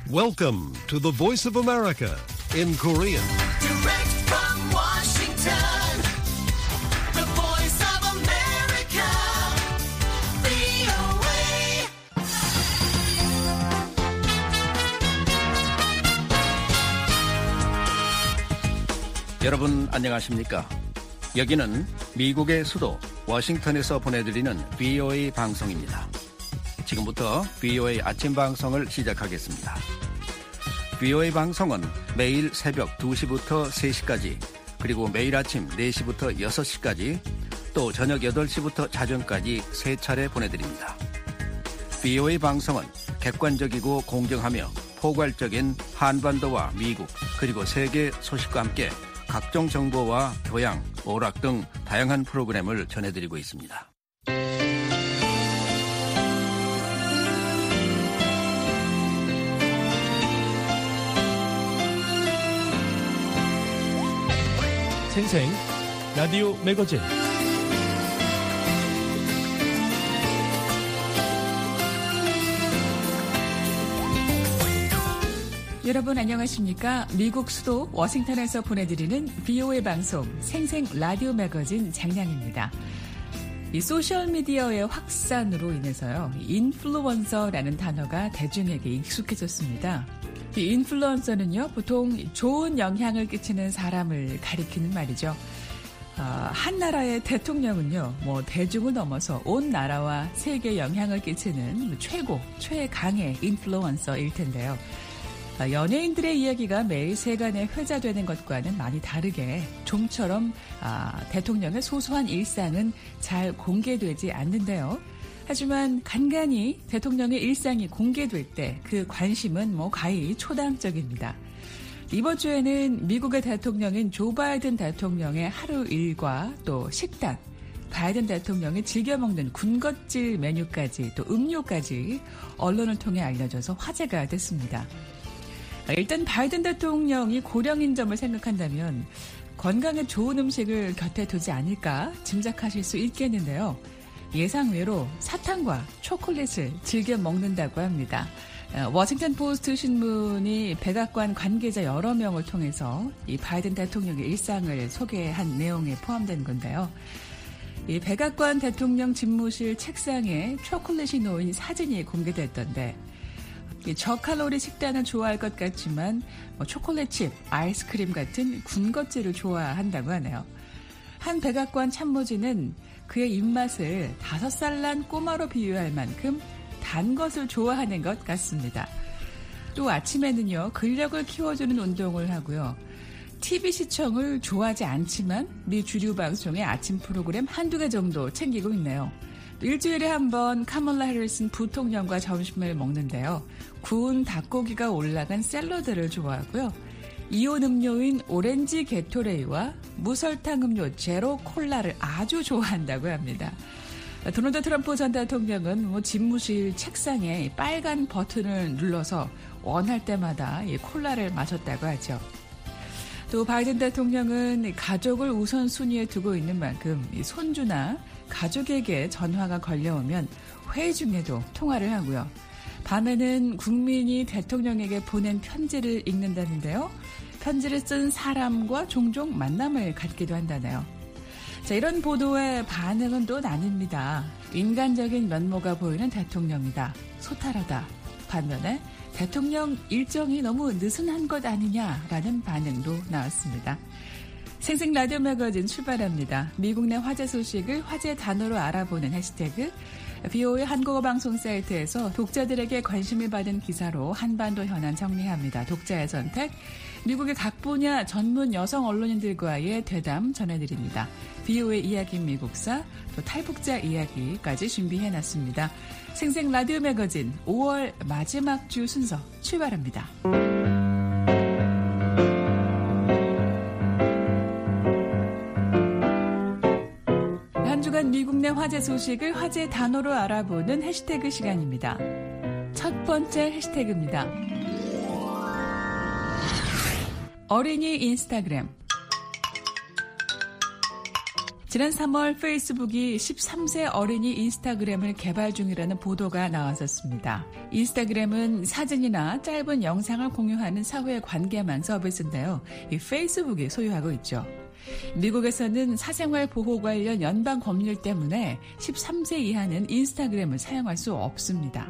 Welcome to the Voice of America in Korean. Direct from Washington, the Voice of America, VOA. 여러분 안녕하십니까? 여기는 미국의 수도 워싱턴에서 보내드리는 VOA 방송입니다. 지금부터 VOA 아침 방송을 시작하겠습니다. VOA 방송은 매일 새벽 2시부터 3시까지, 그리고 매일 아침 4시부터 6시까지, 또 저녁 8시부터 자정까지 3차례 보내드립니다. VOA 방송은 객관적이고 공정하며 포괄적인 한반도와 미국, 그리고 세계 소식과 함께 각종 정보와 교양, 오락 등 다양한 프로그램을 전해드리고 있습니다. 생생 라디오 매거진 여러분 안녕하십니까? 미국 수도 워싱턴에서 보내드리는 VOA 방송 생생 라디오 매거진 장량입니다. 이 소셜미디어의 확산으로 인해서요, 인플루언서라는 단어가 대중에게 익숙해졌습니다. 이 인플루언서는요, 보통 좋은 영향을 끼치는 사람을 가리키는 말이죠. 한 나라의 대통령은요, 대중을 넘어서 온 나라와 세계에 영향을 끼치는 최강의 인플루언서일 텐데요. 연예인들의 이야기가 매일 세간에 회자되는 것과는 많이 다르게 좀처럼 대통령의 소소한 일상은 잘 공개되지 않는데요. 하지만 간간히 대통령의 일상이 공개될 때 그 관심은 가히 초당적입니다. 이번 주에는 미국의 대통령인 조 바이든 대통령의 하루 일과 또 식단, 바이든 대통령이 즐겨 먹는 군것질 메뉴까지 또 음료까지 언론을 통해 알려져서 화제가 됐습니다. 일단 바이든 대통령이 고령인 점을 생각한다면 건강에 좋은 음식을 곁에 두지 않을까 짐작하실 수 있겠는데요. 예상외로 사탕과 초콜릿을 즐겨 먹는다고 합니다. 워싱턴 포스트 신문이 백악관 관계자 여러 명을 통해서 이 바이든 대통령의 일상을 소개한 내용에 포함된 건데요. 이 백악관 대통령 집무실 책상에 초콜릿이 놓인 사진이 공개됐던데, 저칼로리 식단을 좋아할 것 같지만 초콜릿칩, 아이스크림 같은 군것질을 좋아한다고 하네요. 한 백악관 참모진은 그의 입맛을 5살 난 꼬마로 비유할 만큼 단 것을 좋아하는 것 같습니다. 또 아침에는요, 근력을 키워주는 운동을 하고요. TV 시청을 좋아하지 않지만 미 주류 방송의 아침 프로그램 한두 개 정도 챙기고 있네요. 일주일에 한 번 카멀라 해리슨 부통령과 점심을 먹는데요. 구운 닭고기가 올라간 샐러드를 좋아하고요. 이온 음료인 오렌지 게토레이와 무설탕 음료 제로 콜라를 아주 좋아한다고 합니다. 도널드 트럼프 전 대통령은 집무실 책상에 빨간 버튼을 눌러서 원할 때마다 이 콜라를 마셨다고 하죠. 또 바이든 대통령은 가족을 우선순위에 두고 있는 만큼 이 손주나 가족에게 전화가 걸려오면 회의 중에도 통화를 하고요. 밤에는 국민이 대통령에게 보낸 편지를 읽는다는데요. 편지를 쓴 사람과 종종 만남을 갖기도 한다네요. 자, 이런 보도의 반응은 또 나뉩니다. 인간적인 면모가 보이는 대통령이다. 소탈하다. 반면에 대통령 일정이 너무 느슨한 것 아니냐라는 반응도 나왔습니다. 생생 라디오 매거진 출발합니다. 미국 내 화제 소식을 화제 단어로 알아보는 해시태그, VOA 한국어 방송 사이트에서 독자들에게 관심을 받은 기사로 한반도 현안 정리합니다. 독자의 선택, 미국의 각 분야 전문 여성 언론인들과의 대담 전해드립니다. VOA 이야기 미국사, 또 탈북자 이야기까지 준비해놨습니다. 생생 라디오 매거진 5월 마지막 주 순서 출발합니다. 한 주간 미국 내 화제 소식을 화제 단어로 알아보는 해시태그 시간입니다. 첫 번째 해시태그입니다. 어린이 인스타그램. 지난 3월 페이스북이 13세 어린이 인스타그램을 개발 중이라는 보도가 나왔었습니다. 인스타그램은 사진이나 짧은 영상을 공유하는 사회 관계망 서비스인데요. 이 페이스북이 소유하고 있죠. 미국에서는 사생활 보호 관련 연방 법률 때문에 13세 이하는 인스타그램을 사용할 수 없습니다.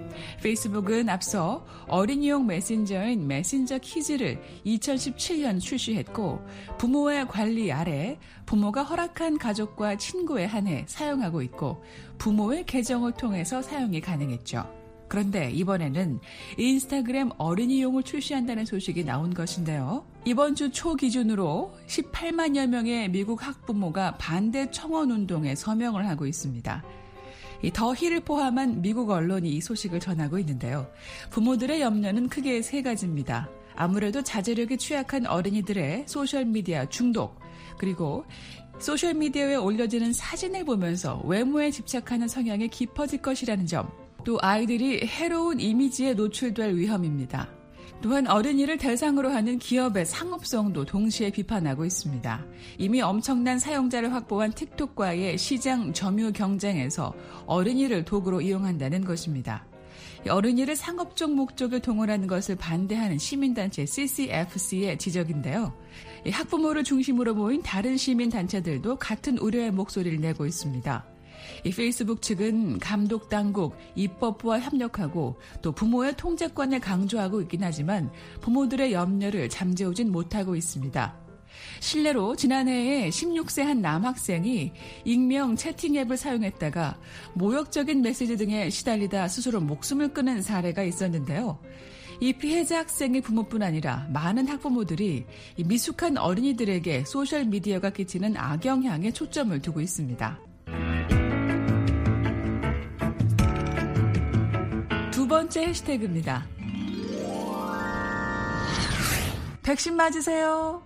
페이스북은 앞서 어린이용 메신저인 메신저 키즈를 2017년 출시했고 부모의 관리 아래 부모가 허락한 가족과 친구에 한해 사용하고 있고 부모의 계정을 통해서 사용이 가능했죠. 그런데 이번에는 인스타그램 어린이용을 출시한다는 소식이 나온 것인데요. 이번 주 초 기준으로 18만여 명의 미국 학부모가 반대 청원운동에 서명을 하고 있습니다. 이 더 힐을 포함한 미국 언론이 이 소식을 전하고 있는데요. 부모들의 염려는 크게 세 가지입니다. 아무래도 자제력이 취약한 어린이들의 소셜미디어 중독, 그리고 소셜미디어에 올려지는 사진을 보면서 외모에 집착하는 성향이 깊어질 것이라는 점, 또 아이들이 해로운 이미지에 노출될 위험입니다. 또한 어린이를 대상으로 하는 기업의 상업성도 동시에 비판하고 있습니다. 이미 엄청난 사용자를 확보한 틱톡과의 시장 점유 경쟁에서 어린이를 도구로 이용한다는 것입니다. 어린이를 상업적 목적에 동원하는 것을 반대하는 시민단체 CCFC의 지적인데요. 학부모를 중심으로 모인 다른 시민단체들도 같은 우려의 목소리를 내고 있습니다. 이 페이스북 측은 감독 당국, 입법부와 협력하고 또 부모의 통제권을 강조하고 있긴 하지만 부모들의 염려를 잠재우진 못하고 있습니다. 실례로 지난해에 16세 한 남학생이 익명 채팅 앱을 사용했다가 모욕적인 메시지 등에 시달리다 스스로 목숨을 끊은 사례가 있었는데요. 이 피해자 학생의 부모뿐 아니라 많은 학부모들이 미숙한 어린이들에게 소셜미디어가 끼치는 악영향에 초점을 두고 있습니다. 두 번째 해시태그입니다. 백신 맞으세요.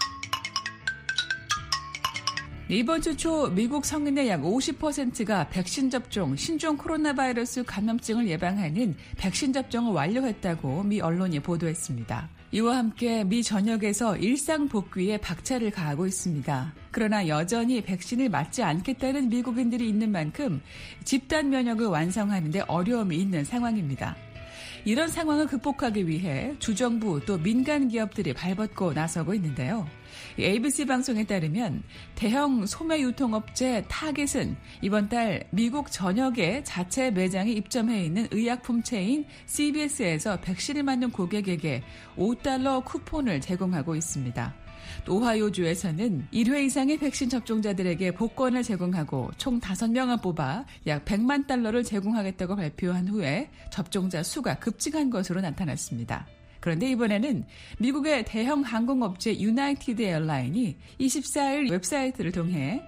이번 주 초 미국 성인의 약 50%가 백신 접종, 신종 코로나 바이러스 감염증을 예방하는 백신 접종을 완료했다고 미 언론이 보도했습니다. 이와 함께 미 전역에서 일상 복귀에 박차를 가하고 있습니다. 그러나 여전히 백신을 맞지 않겠다는 미국인들이 있는 만큼 집단 면역을 완성하는 데 어려움이 있는 상황입니다. 이런 상황을 극복하기 위해 주정부 또 민간 기업들이 발벗고 나서고 있는데요. ABC 방송에 따르면 대형 소매 유통업체 타겟은 이번 달 미국 전역에 자체 매장이 입점해 있는 의약품 체인 CVS에서 백신을 맞는 고객에게 $5 쿠폰을 제공하고 있습니다. 또 오하이오주에서는 1회 이상의 백신 접종자들에게 복권을 제공하고 총 5명을 뽑아 약 $100만 제공하겠다고 발표한 후에 접종자 수가 급증한 것으로 나타났습니다. 그런데 이번에는 미국의 대형 항공업체 유나이티드 에어라인이 24일 웹사이트를 통해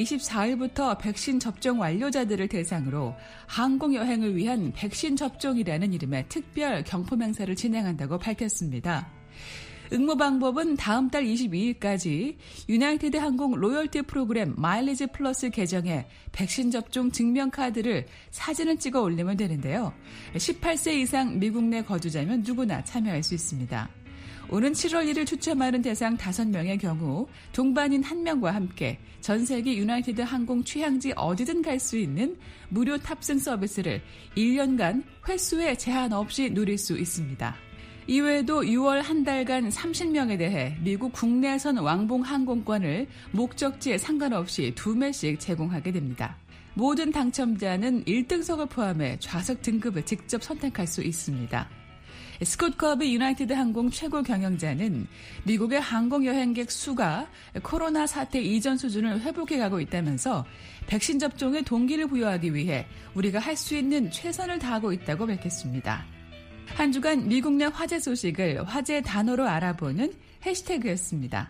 24일부터 백신 접종 완료자들을 대상으로 항공여행을 위한 백신 접종이라는 이름의 특별 경품 행사를 진행한다고 밝혔습니다. 응모 방법은 다음 달 22일까지 유나이티드 항공 로열티 프로그램 마일리지 플러스 계정에 백신 접종 증명카드를 사진을 찍어 올리면 되는데요. 18세 이상 미국 내 거주자면 누구나 참여할 수 있습니다. 오는 7월 1일 추첨하는 대상 5명의 경우 동반인 1명과 함께 전 세계 유나이티드 항공 취향지 어디든 갈 수 있는 무료 탑승 서비스를 1년간 횟수에 제한 없이 누릴 수 있습니다. 이외에도 6월 한 달간 30명에 대해 미국 국내선 왕복 항공권을 목적지에 상관없이 2매씩 제공하게 됩니다. 모든 당첨자는 1등석을 포함해 좌석 등급을 직접 선택할 수 있습니다. 스콧 커비 유나이티드 항공 최고 경영자는 미국의 항공 여행객 수가 코로나 사태 이전 수준을 회복해가고 있다면서 백신 접종에 동기를 부여하기 위해 우리가 할 수 있는 최선을 다하고 있다고 밝혔습니다. 한 주간 미국 내 화제 소식을 화제 단어로 알아보는 해시태그였습니다.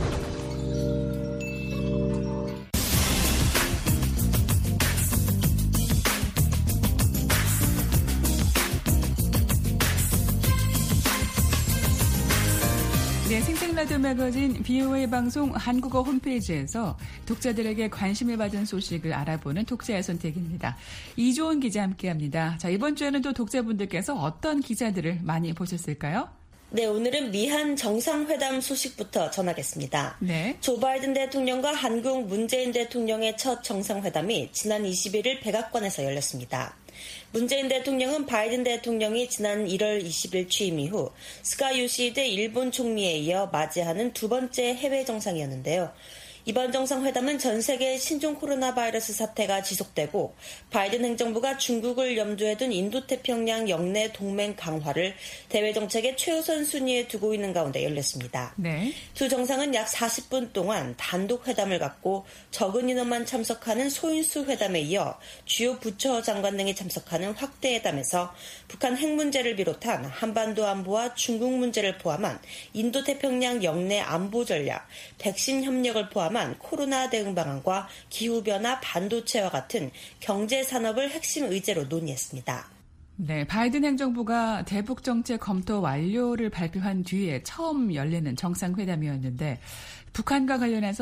네, 생생라디오 매거진 BOA 방송 한국어 홈페이지에서 독자들에게 관심을 받은 소식을 알아보는 독자의 선택입니다. 이조은 기자 함께합니다. 자, 이번 주에는 또 독자분들께서 어떤 기사들을 많이 보셨을까요? 네, 오늘은 미한 정상회담 소식부터 전하겠습니다. 네. 조 바이든 대통령과 한국 문재인 대통령의 첫 정상회담이 지난 21일 백악관에서 열렸습니다. 문재인 대통령은 바이든 대통령이 지난 1월 20일 취임 이후 스가 요시히데 일본 총리에 이어 맞이하는 두 번째 해외 정상이었는데요. 이번 정상회담은 전 세계 신종 코로나 바이러스 사태가 지속되고 바이든 행정부가 중국을 염두에 둔 인도태평양 영내 동맹 강화를 대외 정책의 최우선 순위에 두고 있는 가운데 열렸습니다. 네. 두 정상은 약 40분 동안 단독 회담을 갖고 적은 인원만 참석하는 소인수 회담에 이어 주요 부처 장관 등이 참석하는 확대 회담에서 북한 핵 문제를 비롯한 한반도 안보와 중국 문제를 포함한 인도태평양 영내 안보 전략, 백신 협력을 포함한 코로나 대응 방안과 기후변화, 반도체와 같은 경제 산업을 핵심 의제로 논의했습니다. 네, 바이든 행정부가 대북 정책 검토 완료를 발표한 뒤에 처음 열리는 정상회담이었는데 북한과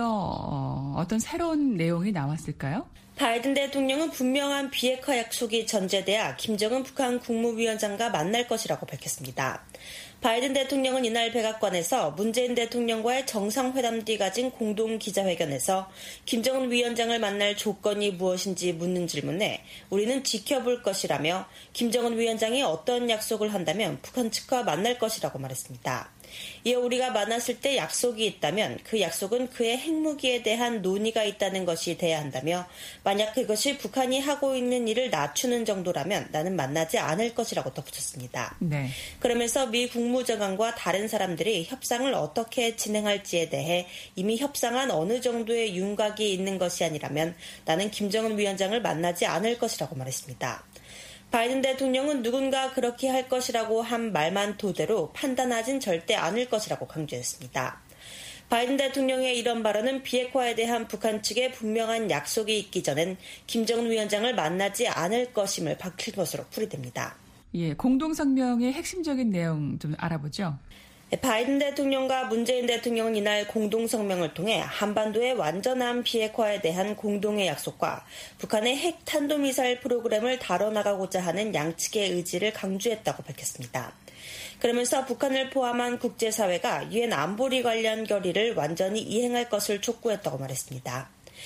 관련해서 어떤 새로운 내용이 나왔을까요? 바이든 대통령은 분명한 비핵화 약속이 전제돼야 김정은 북한 국무위원장과 만날 것이라고 밝혔습니다. 바이든 대통령은 이날 백악관에서 문재인 대통령과의 정상회담 뒤 가진 공동 기자회견에서 김정은 위원장을 만날 조건이 무엇인지 묻는 질문에 우리는 지켜볼 것이라며 김정은 위원장이 어떤 약속을 한다면 북한 측과 만날 것이라고 말했습니다. 이어 우리가 만났을 때 약속이 있다면 그 약속은 그의 핵무기에 대한 논의가 있다는 것이 돼야 한다며 만약 그것이 북한이 하고 있는 일을 낮추는 정도라면 나는 만나지 않을 것이라고 덧붙였습니다. 네. 그러면서 미 국무장관과 다른 사람들이 협상을 어떻게 진행할지에 대해 이미 협상한 어느 정도의 윤곽이 있는 것이 아니라면 나는 김정은 위원장을 만나지 않을 것이라고 말했습니다. 바이든 대통령은 누군가 그렇게 할 것이라고 한 말만 토대로 판단하진 절대 않을 것이라고 강조했습니다. 바이든 대통령의 이런 발언은 비핵화에 대한 북한 측의 분명한 약속이 있기 전엔 김정은 위원장을 만나지 않을 것임을 밝힌 것으로 풀이됩니다. 예, 공동성명의 핵심적인 내용 좀 알아보죠. 바이든 대통령과 문재인 대통령은 이날 공동성명을 통해 한반도의 완전한 비핵화에 대한 공동의 약속과 북한의 핵 탄도미사일 프로그램을 다뤄나가고자 하는 양측의 의지를 강조했다고 밝혔습니다. 그러면서 북한을 포함한 국제사회가 유엔 안보리 관련 결의를 완전히 이행할 것을 촉구했다고 말했습니다.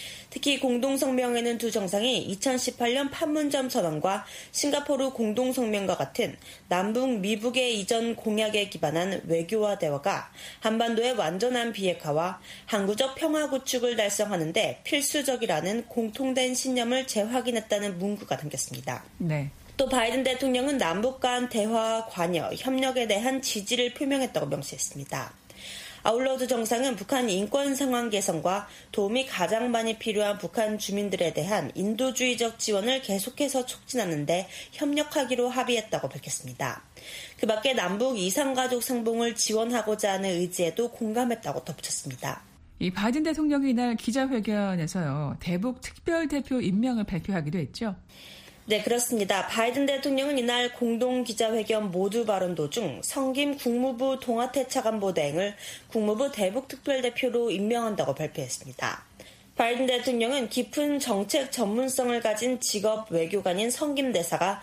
특히 공동성명에는 두 정상이 2018년 판문점 선언과 싱가포르 공동성명과 같은 남북 미북의 이전 공약에 기반한 외교와 대화가 한반도의 완전한 비핵화와 항구적 평화 구축을 달성하는 데 필수적이라는 공통된 신념을 재확인했다는 문구가 담겼습니다. 네. 또 바이든 대통령은 남북 간 대화, 관여, 협력에 대한 지지를 표명했다고 명시했습니다. 아울러 두 정상은 북한 인권 상황 개선과 도움이 가장 많이 필요한 북한 주민들에 대한 인도주의적 지원을 계속해서 촉진하는 데 협력하기로 합의했다고 밝혔습니다. 그 밖에 남북 이산가족 상봉을 지원하고자 하는 의지에도 공감했다고 덧붙였습니다. 이 바이든 대통령이 이날 기자회견에서요, 대북 특별대표 임명을 발표하기도 했죠. 네, 그렇습니다. 바이든 대통령은 이날 공동기자회견 모두 발언 도중 성김 국무부 동아태차관보 대행을 국무부 대북특별대표로 임명한다고 발표했습니다. 바이든 대통령은 깊은 정책 전문성을 가진 직업 외교관인 성김 대사가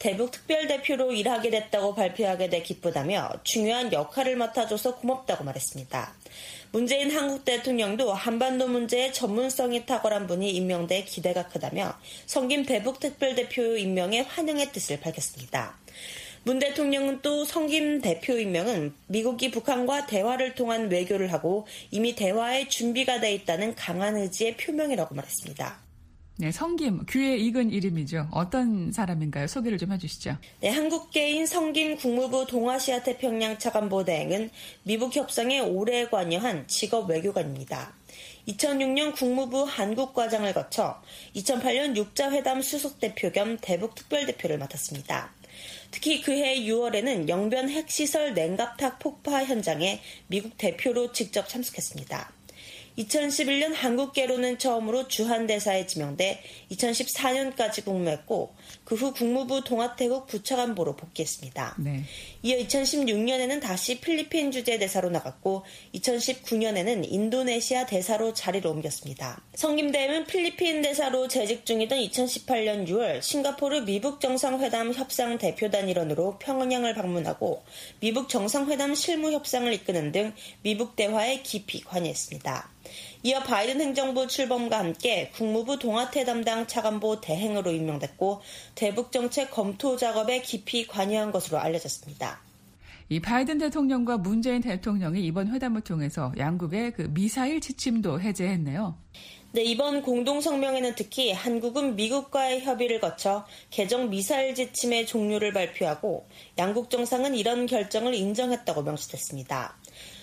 대북특별대표로 일하게 됐다고 발표하게 돼 기쁘다며 중요한 역할을 맡아줘서 고맙다고 말했습니다. 문재인 한국 대통령도 한반도 문제에 전문성이 탁월한 분이 임명돼 기대가 크다며 성김 대북특별대표 임명에 환영의 뜻을 밝혔습니다. 문 대통령은 또 성김 대표 임명은 미국이 북한과 대화를 통한 외교를 하고 이미 대화에 준비가 돼 있다는 강한 의지의 표명이라고 말했습니다. 네, 성김, 귀에 익은 이름이죠. 어떤 사람인가요? 소개를 좀 해주시죠. 네, 한국계인 성김 국무부 동아시아 태평양 차관보 대행은 미북 협상에 오래 관여한 직업 외교관입니다. 2006년 국무부 한국과장을 거쳐 2008년 육자회담 수석대표 겸 대북특별대표를 맡았습니다. 특히 그해 6월에는 영변 핵시설 냉각탑 폭파 현장에 미국 대표로 직접 참석했습니다. 2011년 한국계로는 처음으로 주한대사에 지명돼 2014년까지 근무했고 그 후 국무부 동아태국 부차관보로 복귀했습니다. 네. 이어 2016년에는 다시 필리핀 주재 대사로 나갔고 2019년에는 인도네시아 대사로 자리를 옮겼습니다. 성김대임은 필리핀 대사로 재직 중이던 2018년 6월 싱가포르 미북 정상회담 협상 대표단 일원으로 평양을 방문하고 미북 정상회담 실무 협상을 이끄는 등 미북 대화에 깊이 관여했습니다. 이어 바이든 행정부 출범과 함께 국무부 동아태 담당 차관보 대행으로 임명됐고 대북 정책 검토 작업에 깊이 관여한 것으로 알려졌습니다. 이 바이든 대통령과 문재인 대통령이 이번 회담을 통해서 양국의 그 미사일 지침도 해제했네요. 네, 이번 공동성명에는 특히 한국은 미국과의 협의를 거쳐 개정 미사일 지침의 종료를 발표하고 양국 정상은 이런 결정을 인정했다고 명시됐습니다.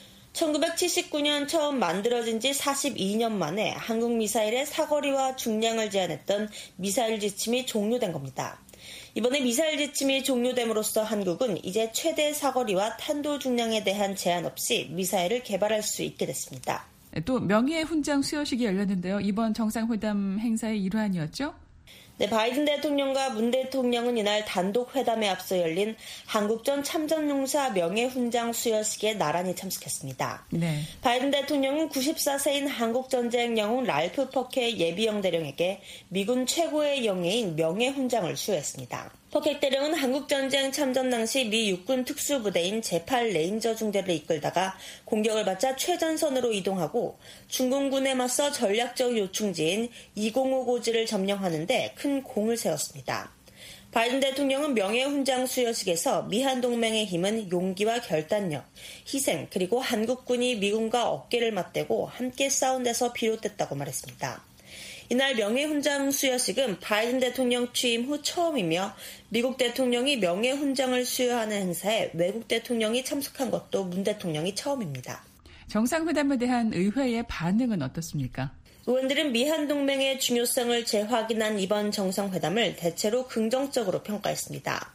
1979년 처음 만들어진 지 42년 만에 한국 미사일의 사거리와 중량을 제한했던 미사일 지침이 종료된 겁니다. 이번에 미사일 지침이 종료됨으로써 한국은 이제 최대 사거리와 탄도 중량에 대한 제한 없이 미사일을 개발할 수 있게 됐습니다. 또 명예의 훈장 수여식이 열렸는데요. 이번 정상회담 행사의 일환이었죠? 네, 바이든 대통령과 문 대통령은 이날 단독 회담에 앞서 열린 한국전 참전용사 명예훈장 수여식에 나란히 참석했습니다. 네. 바이든 대통령은 94세인 한국전쟁 영웅 랄프 퍼케 예비영 대령에게 미군 최고의 영예인 명예훈장을 수여했습니다. 퍼케 대령은 한국전쟁 참전 당시 미 육군 특수부대인 제8레인저 중대를 이끌다가 공격을 받자 최전선으로 이동하고 중공군에 맞서 전략적 요충지인 205 고지를 점령하는 데 큰 공을 세웠습니다. 바이든 대통령은 명예훈장 수여식에서 미한동맹의 힘은 용기와 결단력, 희생 그리고 한국군이 미군과 어깨를 맞대고 함께 싸운 데서 비롯됐다고 말했습니다. 이날 명예훈장 수여식은 바이든 대통령 취임 후 처음이며 미국 대통령이 명예훈장을 수여하는 행사에 외국 대통령이 참석한 것도 문 대통령이 처음입니다. 정상회담에 대한 의회의 반응은 어떻습니까? 의원들은 미한동맹의 중요성을 재확인한 이번 정상회담을 대체로 긍정적으로 평가했습니다.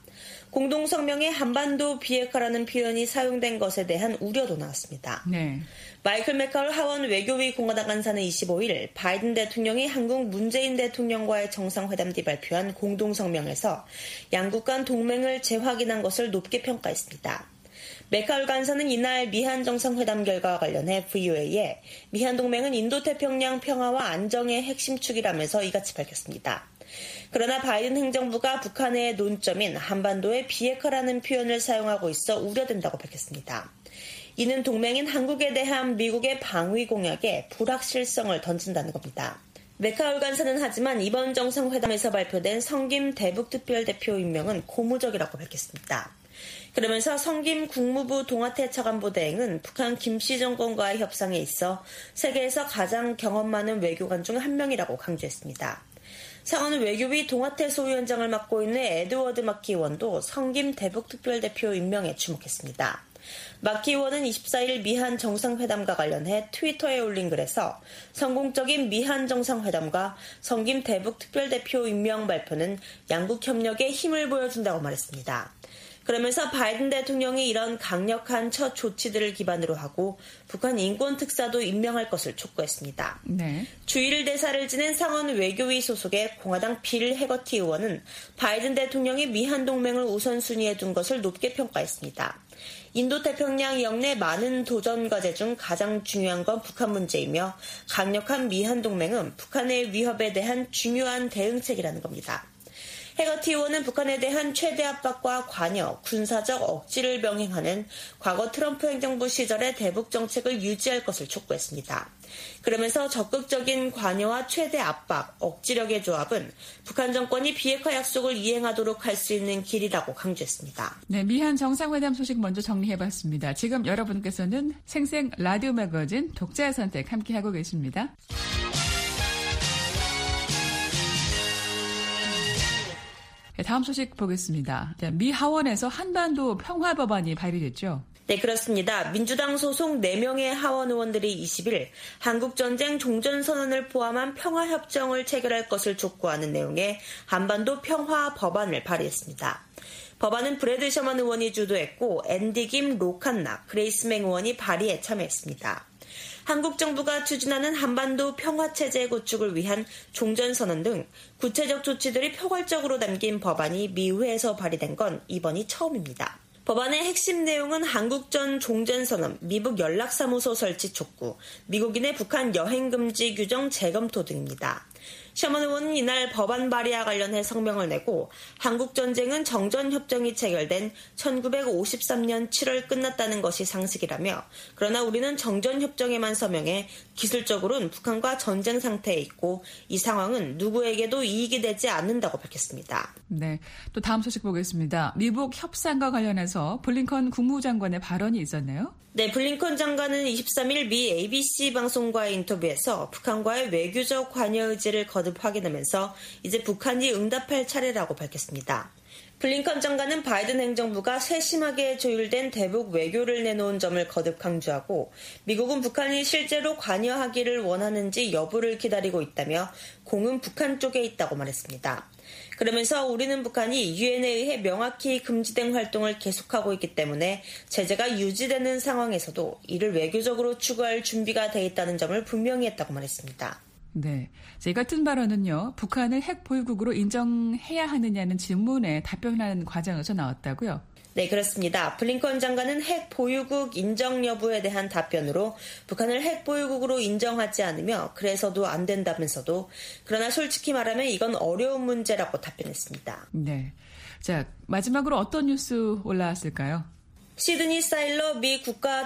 공동성명에 한반도 비핵화라는 표현이 사용된 것에 대한 우려도 나왔습니다. 네. 마이클 맥카울 하원 외교위 공화당 간사는 25일 바이든 대통령이 한국 문재인 대통령과의 정상회담 뒤 발표한 공동성명에서 양국 간 동맹을 재확인한 것을 높게 평가했습니다. 맥카울 간사는 이날 미한 정상회담 결과와 관련해 VOA에 미한 동맹은 인도태평양 평화와 안정의 핵심 축이라면서 이같이 밝혔습니다. 그러나 바이든 행정부가 북한의 논점인 한반도의 비핵화라는 표현을 사용하고 있어 우려된다고 밝혔습니다. 이는 동맹인 한국에 대한 미국의 방위 공약에 불확실성을 던진다는 겁니다. 맥카울 간사는 하지만 이번 정상회담에서 발표된 성김 대북특별대표 임명은 고무적이라고 밝혔습니다. 그러면서 성김 국무부 동아태 차관보 대행은 북한 김씨 정권과의 협상에 있어 세계에서 가장 경험 많은 외교관 중 한 명이라고 강조했습니다. 상원은 외교위 동아태 소위원장을 맡고 있는 에드워드 마키 의원도 성김 대북특별대표 임명에 주목했습니다. 마키 의원은 24일 미한 정상회담과 관련해 트위터에 올린 글에서 성공적인 미한 정상회담과 성김 대북특별대표 임명 발표는 양국 협력에 힘을 보여준다고 말했습니다. 그러면서 바이든 대통령이 이런 강력한 첫 조치들을 기반으로 하고 북한 인권특사도 임명할 것을 촉구했습니다. 네. 주일 대사를 지낸 상원 외교위 소속의 공화당 빌 해거티 의원은 바이든 대통령이 미한동맹을 우선순위에 둔 것을 높게 평가했습니다. 인도태평양 영내 많은 도전 과제 중 가장 중요한 건 북한 문제이며 강력한 미한동맹은 북한의 위협에 대한 중요한 대응책이라는 겁니다. 해거티 의원은 북한에 대한 최대 압박과 관여, 군사적 억지를 병행하는 과거 트럼프 행정부 시절의 대북 정책을 유지할 것을 촉구했습니다. 그러면서 적극적인 관여와 최대 압박, 억지력의 조합은 북한 정권이 비핵화 약속을 이행하도록 할 수 있는 길이라고 강조했습니다. 네, 미한 정상회담 소식 먼저 정리해봤습니다. 지금 여러분께서는 생생 라디오 매거진 독자의 선택 함께하고 계십니다. 다음 소식 보겠습니다. 미 하원에서 한반도 평화법안이 발의됐죠. 네, 그렇습니다. 민주당 소속 4명의 하원 의원들이 20일 한국전쟁 종전선언을 포함한 평화협정을 체결할 것을 촉구하는 내용의 한반도 평화법안을 발의했습니다. 법안은 브래드 셔먼 의원이 주도했고 앤디 김, 로 칸나, 그레이스 맹 의원이 발의에 참여했습니다. 한국 정부가 추진하는 한반도 평화체제 구축을 위한 종전선언 등 구체적 조치들이 포괄적으로 담긴 법안이 미 의회에서 발의된 건 이번이 처음입니다. 법안의 핵심 내용은 한국전 종전선언, 미북 연락사무소 설치 촉구, 미국인의 북한 여행금지 규정 재검토 등입니다. 셔먼 의원은 이날 법안 발의와 관련해 성명을 내고 한국전쟁은 정전협정이 체결된 1953년 7월 끝났다는 것이 상식이라며 그러나 우리는 정전협정에만 서명해 기술적으로는 북한과 전쟁 상태에 있고 이 상황은 누구에게도 이익이 되지 않는다고 밝혔습니다. 네, 또 다음 소식 보겠습니다. 미북 협상과 관련해서 블링컨 국무장관의 발언이 있었네요. 네, 블링컨 장관은 23일 미 ABC 방송과의 인터뷰에서 북한과의 외교적 관여 의지를 거듭 확인하면서 이제 북한이 응답할 차례라고 밝혔습니다. 블링컨 장관은 바이든 행정부가 세심하게 조율된 대북 외교를 내놓은 점을 거듭 강조하고 미국은 북한이 실제로 관여하기를 원하는지 여부를 기다리고 있다며 공은 북한 쪽에 있다고 말했습니다. 그러면서 우리는 북한이 유엔에 의해 명확히 금지된 활동을 계속하고 있기 때문에 제재가 유지되는 상황에서도 이를 외교적으로 추구할 준비가 돼 있다는 점을 분명히 했다고 말했습니다. 네, 이 같은 발언은요. 북한을 핵 보유국으로 인정해야 하느냐는 질문에 답변하는 과정에서 나왔다고요? 네, 그렇습니다. 블링컨 장관은 핵 보유국 인정 여부에 대한 답변으로 북한을 핵 보유국으로 인정하지 않으며 그래서도 안 된다면서도 그러나 솔직히 말하면 이건 어려운 문제라고 답변했습니다. 네, 자 마지막으로 어떤 뉴스 올라왔을까요? 시드니 사일러 미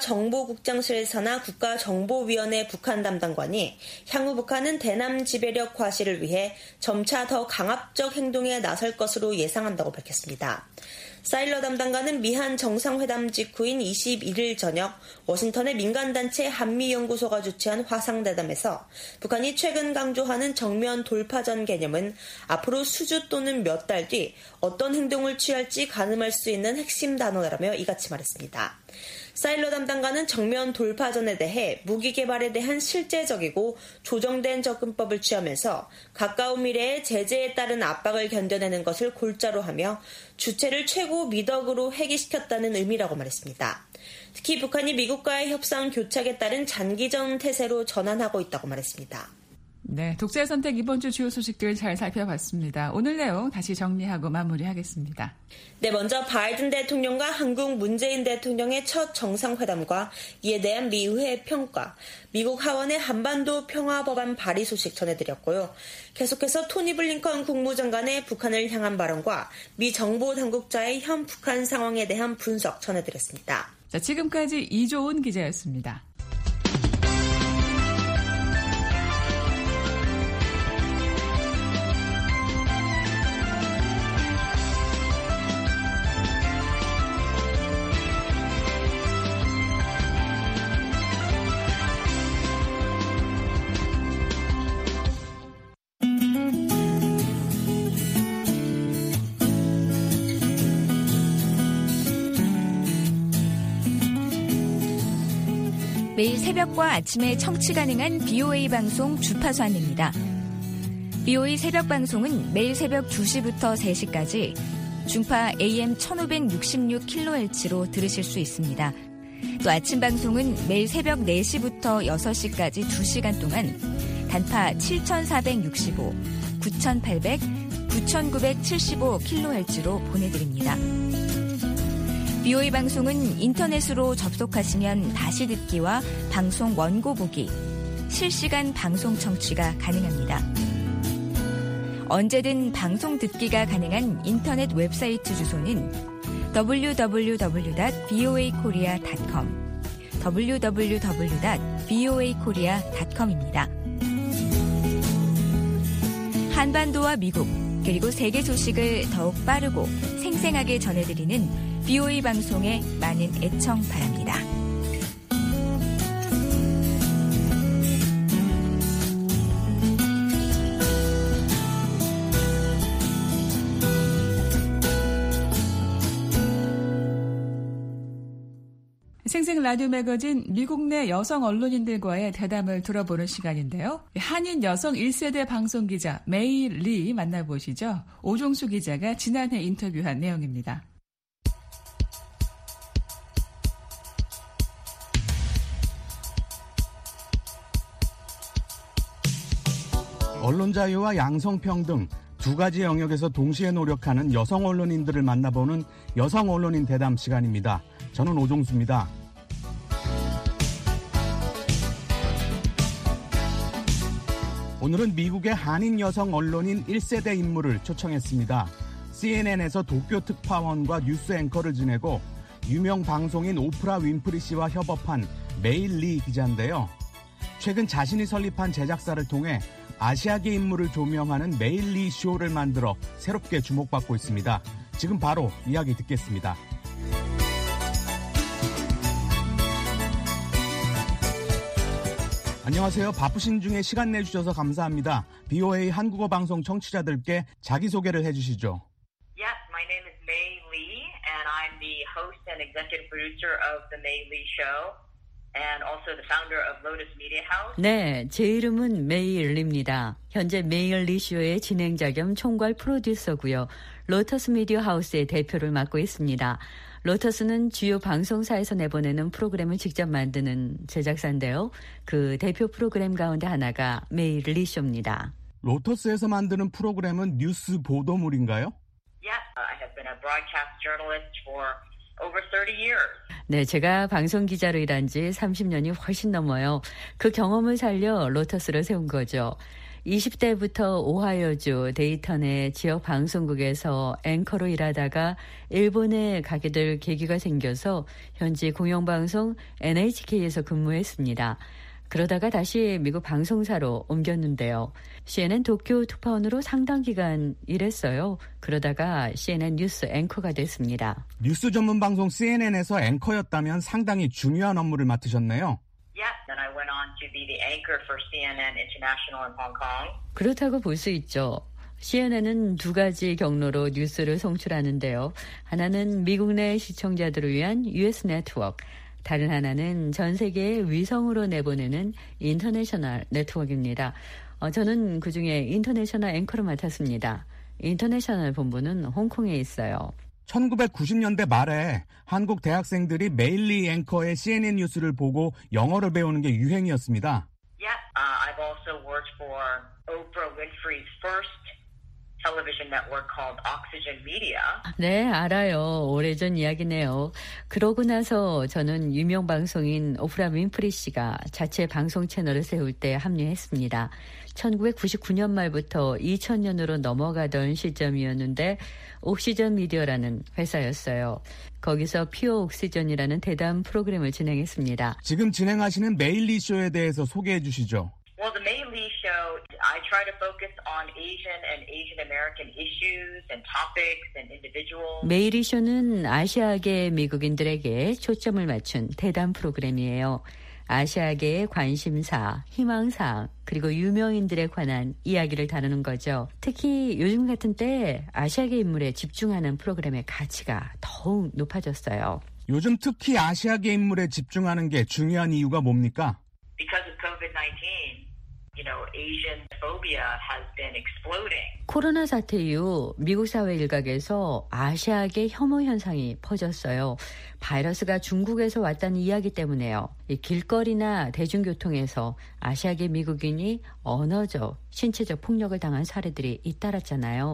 국가정보국장실 산하 국가정보위원회 북한 담당관이 향후 북한은 대남 지배력 과시를 위해 점차 더 강압적 행동에 나설 것으로 예상한다고 밝혔습니다. 사일러 담당관은 미한 정상회담 직후인 21일 저녁 워싱턴의 민간단체 한미연구소가 주최한 화상대담에서 북한이 최근 강조하는 정면 돌파전 개념은 앞으로 수주 또는 몇 달 뒤 어떤 행동을 취할지 가늠할 수 있는 핵심 단어라며 이같이 말했습니다. 사일러 담당관은 정면 돌파전에 대해 무기 개발에 대한 실제적이고 조정된 접근법을 취하면서 가까운 미래에 제재에 따른 압박을 견뎌내는 것을 골자로 하며 주체를 최고 미덕으로 회귀시켰다는 의미라고 말했습니다. 특히 북한이 미국과의 협상 교착에 따른 장기전 태세로 전환하고 있다고 말했습니다. 네, 독자의 선택 이번 주 주요 소식들 잘 살펴봤습니다. 오늘 내용 다시 정리하고 마무리하겠습니다. 네, 먼저 바이든 대통령과 한국 문재인 대통령의 첫 정상회담과 이에 대한 미 의회 평가, 미국 하원의 한반도 평화법안 발의 소식 전해드렸고요. 계속해서 토니 블링컨 국무장관의 북한을 향한 발언과 미 정보 당국자의 현 북한 상황에 대한 분석 전해드렸습니다. 자, 지금까지 이조은 기자였습니다. 매일 새벽과 아침에 청취 가능한 BOA 방송 주파수 안내입니다. BOA 새벽 방송은 매일 새벽 2시부터 3시까지 중파 AM 1566kHz로 들으실 수 있습니다. 또 아침 방송은 매일 새벽 4시부터 6시까지 2시간 동안 단파 7465, 9800, 9975kHz로 보내드립니다. BOA 방송은 인터넷으로 접속하시면 다시 듣기와 방송 원고 보기, 실시간 방송 청취가 가능합니다. 언제든 방송 듣기가 가능한 인터넷 웹사이트 주소는 www.boakorea.com, www.boakorea.com입니다. 한반도와 미국, 그리고 세계 소식을 더욱 빠르고 생생하게 전해드리는 BOA 방송에 많은 애청 바랍니다. 생생 라디오 매거진 미국 내 여성 언론인들과의 대담을 들어보는 시간인데요. 한인 여성 1세대 방송기자 메이 리 만나보시죠. 오종수 기자가 지난해 인터뷰한 내용입니다. 언론 자유와 양성평등 두 가지 영역에서 동시에 노력하는 여성 언론인들을 만나보는 여성 언론인 대담 시간입니다. 저는 오종수입니다. 오늘은 미국의 한인 여성 언론인 1세대 인물을 초청했습니다. CNN에서 도쿄 특파원과 뉴스 앵커를 지내고 유명 방송인 오프라 윈프리 씨와 협업한 메일 리 기자인데요. 최근 자신이 설립한 제작사를 통해 아시아계 인물을 조명하는 메일 리 쇼를 만들어 새롭게 주목받고 있습니다. 지금 바로 이야기 듣겠습니다. 안녕하세요. 바쁘신 중에 시간 내주셔서 감사합니다. BOA 한국어 방송 청취자들께 자기소개를 해주시죠. Yes, my name is Mei Lee, and I'm the host and executive producer of The Mei Lee Show, and also the founder of Lotus Media House. 네, 제 이름은 메이 리입니다. 현재 메이 리 쇼의 진행자 겸 총괄 프로듀서고요. 로터스 미디어 하우스의 대표를 맡고 있습니다. 로터스는 주요 방송사에서 내보내는 프로그램을 직접 만드는 제작사인데요. 그 대표 프로그램 가운데 하나가 메이 리 쇼입니다. 로터스에서 만드는 프로그램은 뉴스 보도물인가요? Yes, I have been a broadcast journalist for over 30 years. 네, 제가 방송 기자로 일한 지 30년이 훨씬 넘어요. 그 경험을 살려 로터스를 세운 거죠. 20대부터 오하이오주 데이턴의 지역 방송국에서 앵커로 일하다가 일본에 가게 될 계기가 생겨서 현지 공영방송 NHK에서 근무했습니다. 그러다가 다시 미국 방송사로 옮겼는데요. CNN 도쿄 특파원으로 상당 기간 일했어요. 그러다가 CNN 뉴스 앵커가 됐습니다. 뉴스 전문 방송 CNN에서 앵커였다면 상당히 중요한 업무를 맡으셨네요. Yes, and I went on to be the anchor for CNN International in Hong Kong. 그렇다고 볼 수 있죠. CNN은 두 가지 경로로 뉴스를 송출하는데요. 하나는 미국 내 시청자들을 위한 US 네트워크, 다른 하나는 전 세계 위성으로 내보내는 인터내셔널 네트워크입니다. 저는 그중에 인터내셔널 앵커를 맡았습니다. 인터내셔널 본부는 홍콩에 있어요. 1990년대 말에 한국 대학생들이 메일 리 앵커의 CNN 뉴스를 보고 영어를 배우는 게 유행이었습니다. Yes, I've also worked for Oprah Winfrey's first television network called Oxygen Media. 네, 알아요. 오래전 이야기네요. 그러고 나서 저는 유명 방송인 오프라 윈프리 씨가 자체 방송 채널을 세울 때 합류했습니다. 1999년 말부터 2000년으로 넘어가던 시점이었는데 옥시전 미디어라는 회사였어요. 거기서 퓨어 옥시전이라는 대담 프로그램을 진행했습니다. 지금 진행하시는 메일 리 쇼에 대해서 소개해 주시죠. Well, the Mei Lee Show, I try to focus on Asian and Asian American issues and topics and individuals. 메이 리 쇼는 아시아계 미국인들에게 초점을 맞춘 대담 프로그램이에요. 아시아계의 관심사, 희망사항, 그리고 유명인들에 관한 이야기를 다루는 거죠. 특히 요즘 같은 때 아시아계 인물에 집중하는 프로그램의 가치가 더욱 높아졌어요. 요즘 특히 아시아계 인물에 집중하는 게 중요한 이유가 뭡니까? Because of COVID-19, Asian phobia has been exploding. 코로나 사태 이후 미국 사회 일각에서 아시아계 혐오 현상이 퍼졌어요. 바이러스가 중국에서 왔다는 이야기 때문에요. 길거리나 대중교통에서 아시아계 미국인이 언어적, 신체적 폭력을 당한 사례들이 잇따랐잖아요.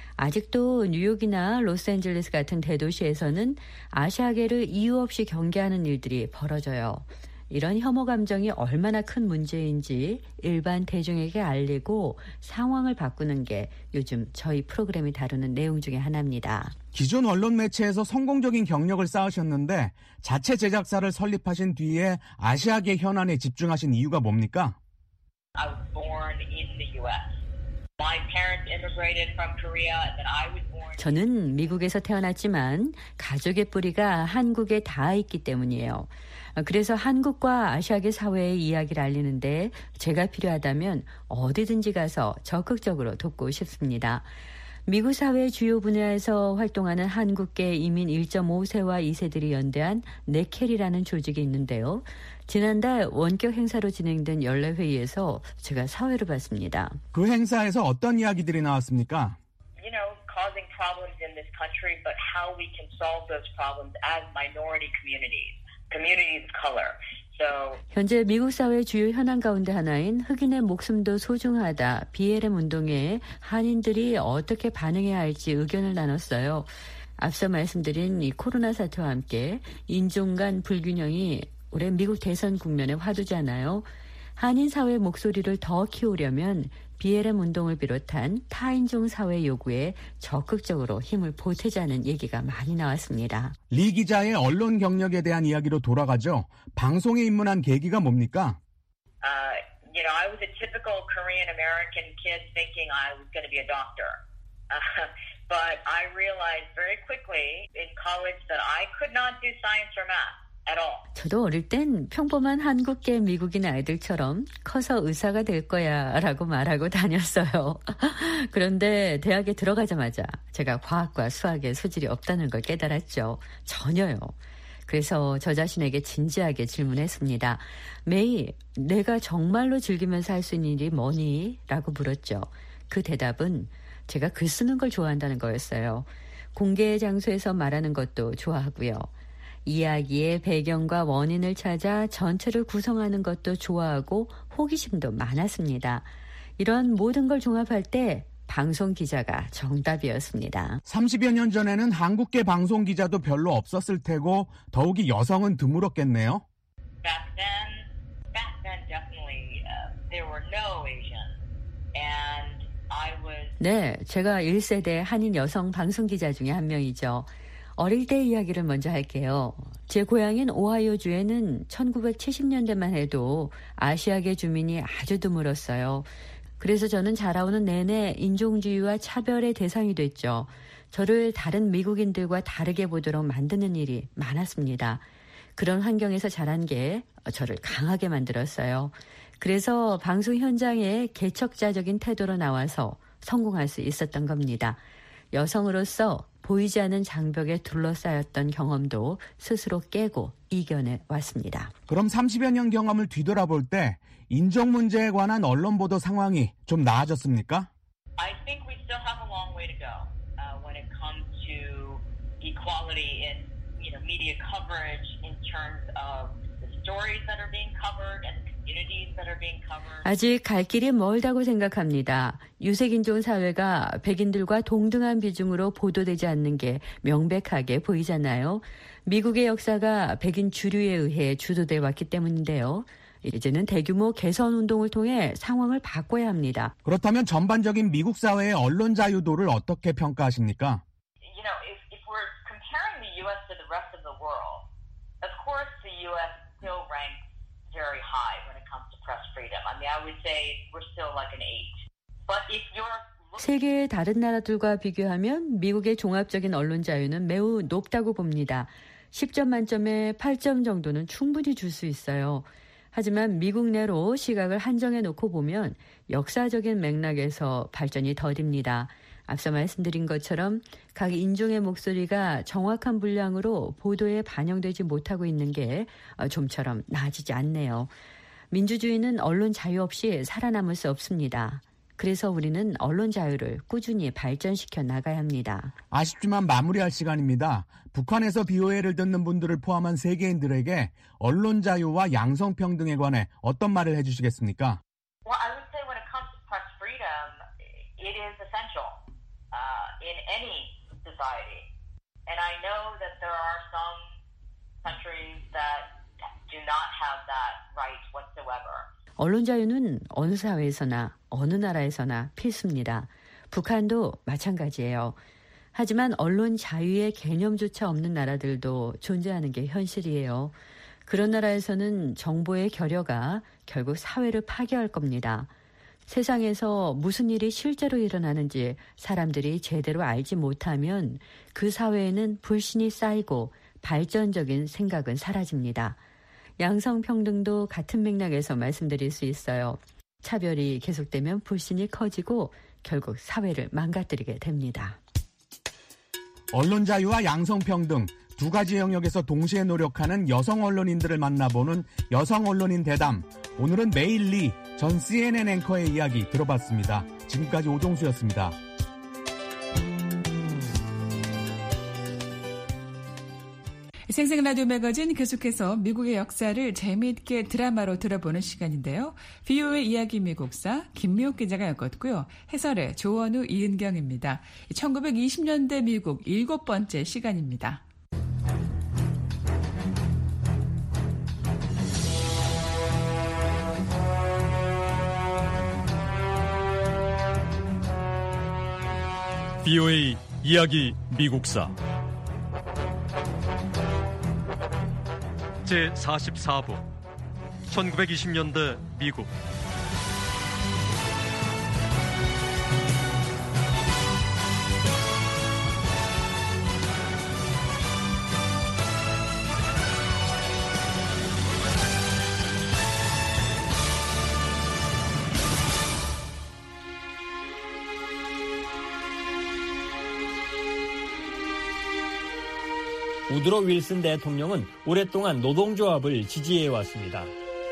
아직도 뉴욕이나 로스앤젤레스 같은 대도시에서는 아시아계를 이유 없이 경계하는 일들이 벌어져요. 이런 혐오 감정이 얼마나 큰 문제인지 일반 대중에게 알리고 상황을 바꾸는 게 요즘 저희 프로그램이 다루는 내용 중에 하나입니다. 기존 언론 매체에서 성공적인 경력을 쌓으셨는데 자체 제작사를 설립하신 뒤에 아시아계 현안에 집중하신 이유가 뭡니까? I was born in the U.S. My parents immigrated from Korea, and then I was born. 저는 미국에서 태어났지만 가족의 뿌리가 한국에 닿아 있기 때문이에요. 그래서 한국과 아시아계 사회의 이야기를 알리는데 제가 필요하다면 어디든지 가서 적극적으로 돕고 싶습니다. 미국 사회 주요 분야에서 활동하는 한국계 이민 1.5세와 2세들이 연대한 네켈이라는 조직이 있는데요. 지난달 원격 행사로 진행된 연례회의에서 제가 사회를 봤습니다. 그 행사에서 어떤 이야기들이 나왔습니까? Causing problems in this country, but how we can solve those problems as minority communities of color. So 현재 미국 사회의 주요 현안 가운데 하나인 흑인의 목숨도 소중하다 BLM 운동에 한인들이 어떻게 반응해야 할지 의견을 나눴어요. 앞서 말씀드린 이 코로나 사태와 함께 인종 간 불균형이 올해 미국 대선 국면의 화두잖아요. 한인 사회의 목소리를 더 키우려면 BLM 운동을 비롯한 타인종 사회 요구에 적극적으로 힘을 보태자는 얘기가 많이 나왔습니다. 리 기자의 언론 경력에 대한 이야기로 돌아가죠. 방송에 입문한 계기가 뭡니까? I was a typical Korean American kid thinking I was going to be a doctor. But I realized very quickly in college that I could not do science or math. 저도 어릴 땐 평범한 한국계 미국인 아이들처럼 커서 의사가 될 거야 라고 말하고 다녔어요. 그런데 대학에 들어가자마자 제가 과학과 수학에 소질이 없다는 걸 깨달았죠. 전혀요. 그래서 저 자신에게 진지하게 질문했습니다. 메이, 내가 정말로 즐기면서 할 수 있는 일이 뭐니? 라고 물었죠. 그 대답은 제가 글 쓰는 걸 좋아한다는 거였어요. 공개 장소에서 말하는 것도 좋아하고요. 이야기의 배경과 원인을 찾아 전체를 구성하는 것도 좋아하고 호기심도 많았습니다. 이런 모든 걸 종합할 때 방송 기자가 정답이었습니다. 30여 년 전에는 한국계 방송 기자도 별로 없었을 테고 더욱이 여성은 드물었겠네요. Back then definitely there were no Asians, and I was. 네, 제가 1세대 한인 여성 방송 기자 중에 한 명이죠. 어릴 때 이야기를 먼저 할게요. 제 고향인 오하이오주에는 1970년대만 해도 아시아계 주민이 아주 드물었어요. 그래서 저는 자라오는 내내 인종주의와 차별의 대상이 됐죠. 저를 다른 미국인들과 다르게 보도록 만드는 일이 많았습니다. 그런 환경에서 자란 게 저를 강하게 만들었어요. 그래서 방송 현장에 개척자적인 태도로 나와서 성공할 수 있었던 겁니다. 여성으로서 보이지 않는 장벽에 둘러싸였던 경험도 스스로 깨고 이겨내 왔습니다. 그럼 30여 년 경험을 뒤돌아볼 때 인종 문제에 관한 언론 보도 상황이 좀 나아졌습니까? I think we still have a long way to go when it comes to equality in media coverage in terms of the stories that are being covered and the communities that are being covered. 아직 갈 길이 멀다고 생각합니다. 유색인종 사회가 백인들과 동등한 비중으로 보도되지 않는 게 명백하게 보이잖아요. 미국의 역사가 백인 주류에 의해 주도돼 왔기 때문인데요. 이제는 대규모 개선 운동을 통해 상황을 바꿔야 합니다. 그렇다면 전반적인 미국 사회의 언론 자유도를 어떻게 평가하십니까? If we're comparing the U.S. to the rest of the world, of course the U.S. still ranks very high when it comes to press freedom. I mean, I would say we're still like an 8. But if you're 세계의 다른 나라들과 비교하면 미국의 종합적인 언론 자유는 매우 높다고 봅니다. 10점 만점에 8점 정도는 충분히 줄 수 있어요. 하지만 미국 내로 시각을 한정해 놓고 보면 역사적인 맥락에서 발전이 더딥니다. 앞서 말씀드린 것처럼 각 인종의 목소리가 정확한 분량으로 보도에 반영되지 못하고 있는 게 좀처럼 나아지지 않네요. 민주주의는 언론 자유 없이 살아남을 수 없습니다. 그래서 우리는 언론 자유를 꾸준히 발전시켜 나가야 합니다. 아쉽지만 마무리할 시간입니다. 북한에서 BOA를 듣는 분들을 포함한 세계인들에게 언론 자유와 양성평등에 관해 어떤 말을 해주시겠습니까? Well, I would say when it comes to press freedom, it is essential in any society. And I know that there are some countries that do not have that right whatsoever. 언론 자유는 어느 사회에서나 어느 나라에서나 필수입니다. 북한도 마찬가지예요. 하지만 언론 자유의 개념조차 없는 나라들도 존재하는 게 현실이에요. 그런 나라에서는 정보의 결여가 결국 사회를 파괴할 겁니다. 세상에서 무슨 일이 실제로 일어나는지 사람들이 제대로 알지 못하면 그 사회에는 불신이 쌓이고 발전적인 생각은 사라집니다. 양성평등도 같은 맥락에서 말씀드릴 수 있어요. 차별이 계속되면 불신이 커지고 결국 사회를 망가뜨리게 됩니다. 언론 자유와 양성평등 두 가지 영역에서 동시에 노력하는 여성 언론인들을 만나보는 여성 언론인 대담. 오늘은 메일 리 전 CNN 앵커의 이야기 들어봤습니다. 지금까지 오종수였습니다. 생생 라디오 매거진 계속해서 미국의 역사를 재미있게 드라마로 들어보는 시간인데요. VOA 이야기 미국사 김미옥 기자가 엮었고요. 해설의 조원우 이은경입니다. 1920년대 미국 7번째 시간입니다. VOA 이야기 미국사 제44부 1920년대 미국. 우드로 윌슨 대통령은 오랫동안 노동조합을 지지해왔습니다.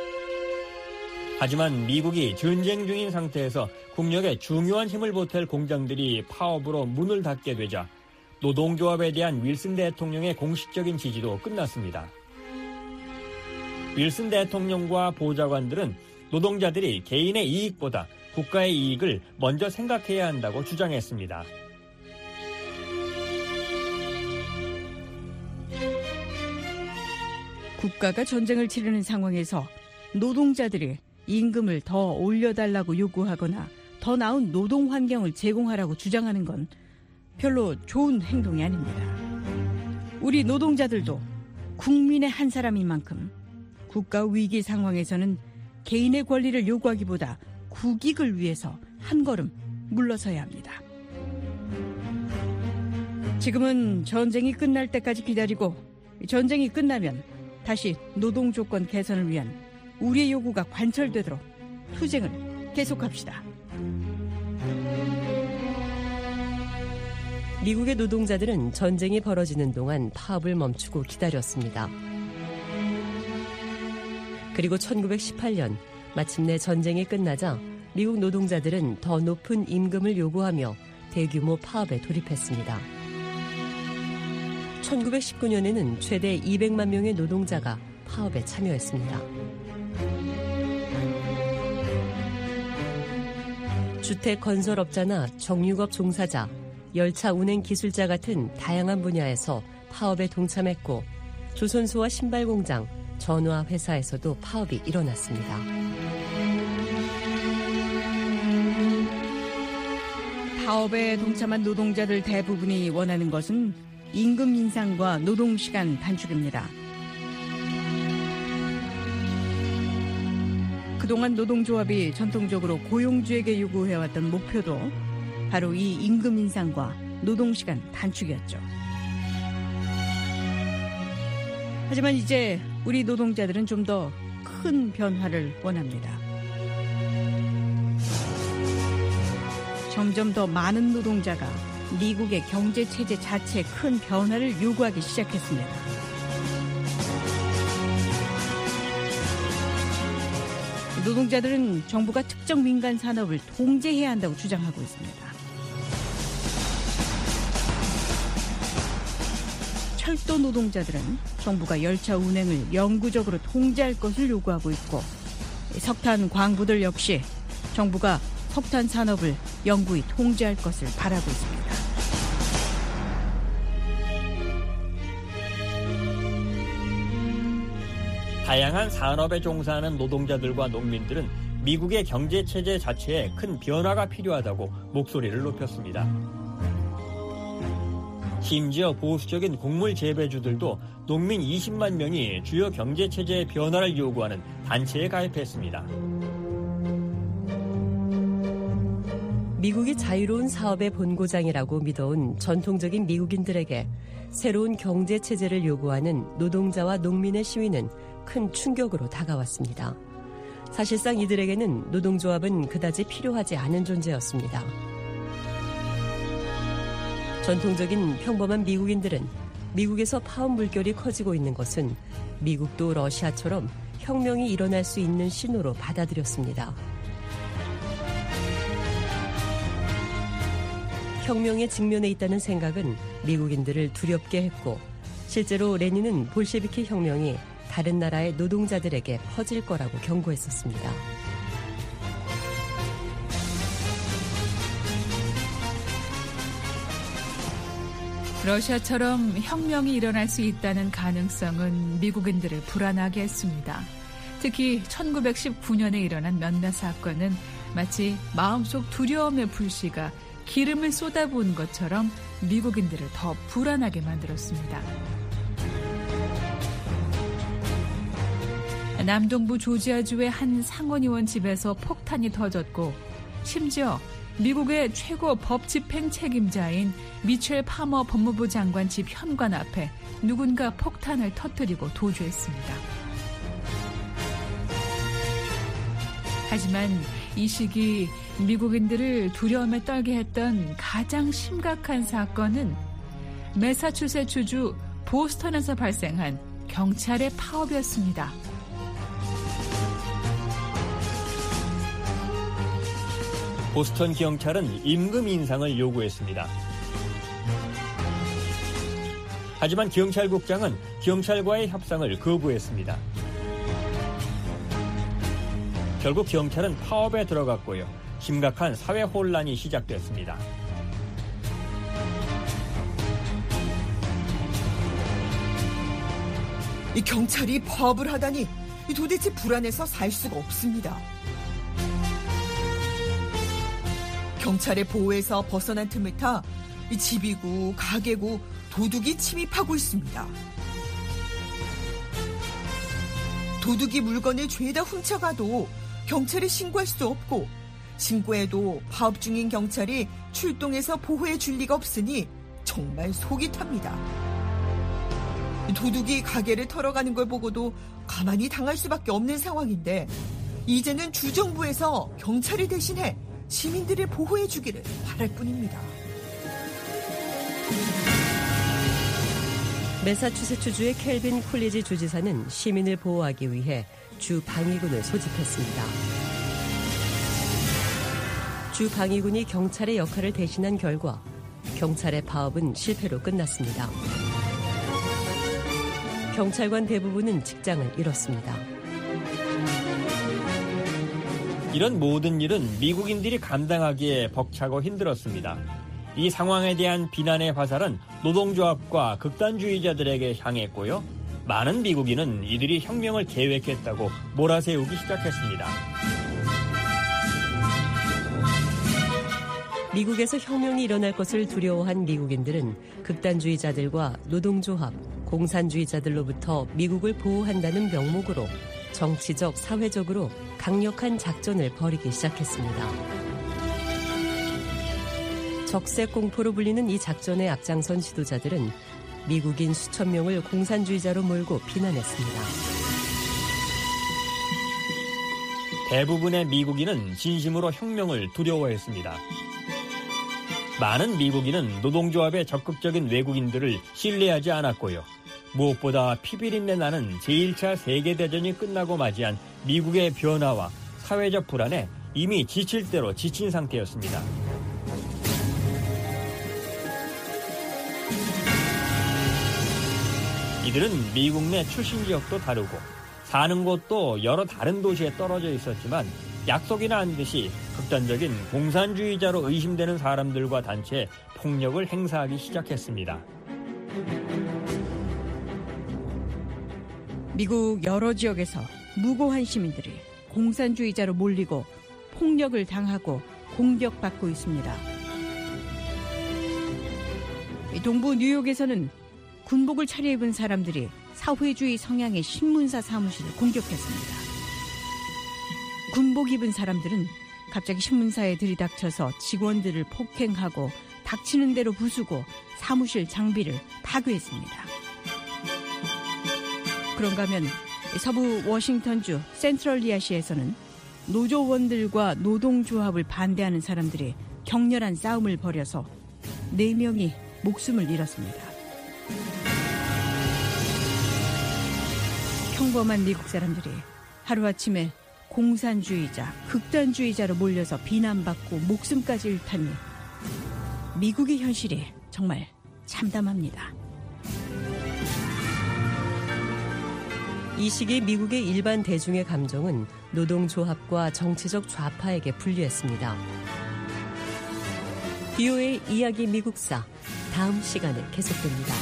하지만 미국이 전쟁 중인 상태에서 국력에 중요한 힘을 보탤 공장들이 파업으로 문을 닫게 되자 노동조합에 대한 윌슨 대통령의 공식적인 지지도 끝났습니다. 윌슨 대통령과 보좌관들은 노동자들이 개인의 이익보다 국가의 이익을 먼저 생각해야 한다고 주장했습니다. 국가가 전쟁을 치르는 상황에서 노동자들이 임금을 더 올려달라고 요구하거나 더 나은 노동 환경을 제공하라고 주장하는 건 별로 좋은 행동이 아닙니다. 우리 노동자들도 국민의 한 사람인 만큼 국가 위기 상황에서는 개인의 권리를 요구하기보다 국익을 위해서 한 걸음 물러서야 합니다. 지금은 전쟁이 끝날 때까지 기다리고 전쟁이 끝나면 다시 노동 조건 개선을 위한 우리의 요구가 관철되도록 투쟁을 계속합시다. 미국의 노동자들은 전쟁이 벌어지는 동안 파업을 멈추고 기다렸습니다. 그리고 1918년 마침내 전쟁이 끝나자 미국 노동자들은 더 높은 임금을 요구하며 대규모 파업에 돌입했습니다. 1919년에는 최대 200만 명의 노동자가 파업에 참여했습니다. 주택 건설업자나 정육업 종사자, 열차 운행 기술자 같은 다양한 분야에서 파업에 동참했고 조선소와 신발공장, 전화 회사에서도 파업이 일어났습니다. 파업에 동참한 노동자들 대부분이 원하는 것은 임금 인상과 노동시간 단축입니다. 그동안 노동조합이 전통적으로 고용주에게 요구해왔던 목표도 바로 이 임금 인상과 노동시간 단축이었죠. 하지만 이제 우리 노동자들은 좀 더 큰 변화를 원합니다. 점점 더 많은 노동자가 미국의 경제체제 자체에 큰 변화를 요구하기 시작했습니다. 노동자들은 정부가 특정 민간 산업을 통제해야 한다고 주장하고 있습니다. 철도 노동자들은 정부가 열차 운행을 영구적으로 통제할 것을 요구하고 있고, 석탄 광부들 역시 정부가 석탄 산업을 영구히 통제할 것을 바라고 있습니다. 다양한 산업에 종사하는 노동자들과 농민들은 미국의 경제체제 자체에 큰 변화가 필요하다고 목소리를 높였습니다. 심지어 보수적인 곡물 재배주들도 농민 20만 명이 주요 경제체제의 변화를 요구하는 단체에 가입했습니다. 미국이 자유로운 사업의 본고장이라고 믿어온 전통적인 미국인들에게 새로운 경제체제를 요구하는 노동자와 농민의 시위는 큰 충격으로 다가왔습니다. 사실상 이들에게는 노동조합은 그다지 필요하지 않은 존재였습니다. 전통적인 평범한 미국인들은 미국에서 파업 물결이 커지고 있는 것은 미국도 러시아처럼 혁명이 일어날 수 있는 신호로 받아들였습니다. 혁명에 직면해 있다는 생각은 미국인들을 두렵게 했고 실제로 레닌은 볼셰비키 혁명이 다른 나라의 노동자들에게 퍼질 거라고 경고했었습니다. 러시아처럼 혁명이 일어날 수 있다는 가능성은 미국인들을 불안하게 했습니다. 특히 1919년에 일어난 몇몇 사건은 마치 마음속 두려움의 불씨가 기름을 쏟아부은 것처럼 미국인들을 더 불안하게 만들었습니다. 남동부 조지아주의 한 상원의원 집에서 폭탄이 터졌고 심지어 미국의 최고 법 집행 책임자인 미첼 파머 법무부 장관 집 현관 앞에 누군가 폭탄을 터뜨리고 도주했습니다. 하지만 이 시기 미국인들을 두려움에 떨게 했던 가장 심각한 사건은 매사추세츠주 보스턴에서 발생한 경찰의 파업이었습니다. 보스턴 경찰은 임금 인상을 요구했습니다. 하지만 경찰국장은 경찰과의 협상을 거부했습니다. 결국 경찰은 파업에 들어갔고요. 심각한 사회 혼란이 시작됐습니다. 이 경찰이 파업을 하다니 도대체 불안해서 살 수가 없습니다. 경찰의 보호에서 벗어난 틈을 타 집이고 가게고 도둑이 침입하고 있습니다. 도둑이 물건을 죄다 훔쳐가도 경찰에 신고할 수 없고 신고해도 파업 중인 경찰이 출동해서 보호해 줄 리가 없으니 정말 속이 탑니다. 도둑이 가게를 털어가는 걸 보고도 가만히 당할 수밖에 없는 상황인데 이제는 주정부에서 경찰을 대신해 시민들을 보호해 주기를 바랄 뿐입니다. 매사추세츠주의 켈빈 콜리지 주지사는 시민을 보호하기 위해 주 방위군을 소집했습니다. 주 방위군이 경찰의 역할을 대신한 결과 경찰의 파업은 실패로 끝났습니다. 경찰관 대부분은 직장을 잃었습니다. 이런 모든 일은 미국인들이 감당하기에 벅차고 힘들었습니다. 이 상황에 대한 비난의 화살은 노동조합과 극단주의자들에게 향했고요. 많은 미국인은 이들이 혁명을 계획했다고 몰아세우기 시작했습니다. 미국에서 혁명이 일어날 것을 두려워한 미국인들은 극단주의자들과 노동조합, 공산주의자들로부터 미국을 보호한다는 명목으로 정치적, 사회적으로 강력한 작전을 벌이기 시작했습니다. 적색 공포로 불리는 이 작전의 앞장선 지도자들은 미국인 수천 명을 공산주의자로 몰고 비난했습니다. 대부분의 미국인은 진심으로 혁명을 두려워했습니다. 많은 미국인은 노동조합의 적극적인 외국인들을 신뢰하지 않았고요. 무엇보다 피비린내 나는 제1차 세계대전이 끝나고 맞이한 미국의 변화와 사회적 불안에 이미 지칠 대로 지친 상태였습니다. 이들은 미국 내 출신 지역도 다르고 사는 곳도 여러 다른 도시에 떨어져 있었지만 약속이나 한 듯이 극단적인 공산주의자로 의심되는 사람들과 단체에 폭력을 행사하기 시작했습니다. 미국 여러 지역에서 무고한 시민들이 공산주의자로 몰리고 폭력을 당하고 공격받고 있습니다. 동부 뉴욕에서는 군복을 차려입은 사람들이 사회주의 성향의 신문사 사무실을 공격했습니다. 군복 입은 사람들은 갑자기 신문사에 들이닥쳐서 직원들을 폭행하고 닥치는 대로 부수고 사무실 장비를 파괴했습니다. 그런가 하면 서부 워싱턴주 센트럴리아시에서는 노조원들과 노동조합을 반대하는 사람들이 격렬한 싸움을 벌여서 4명이 목숨을 잃었습니다. 평범한 미국 사람들이 하루아침에 공산주의자, 극단주의자로 몰려서 비난받고 목숨까지 잃다니 미국의 현실이 정말 참담합니다. 이 시기 미국의 일반 대중의 감정은 노동조합과 정치적 좌파에게 분류했습니다. BOA 이야기 미국사 다음 시간에 계속됩니다.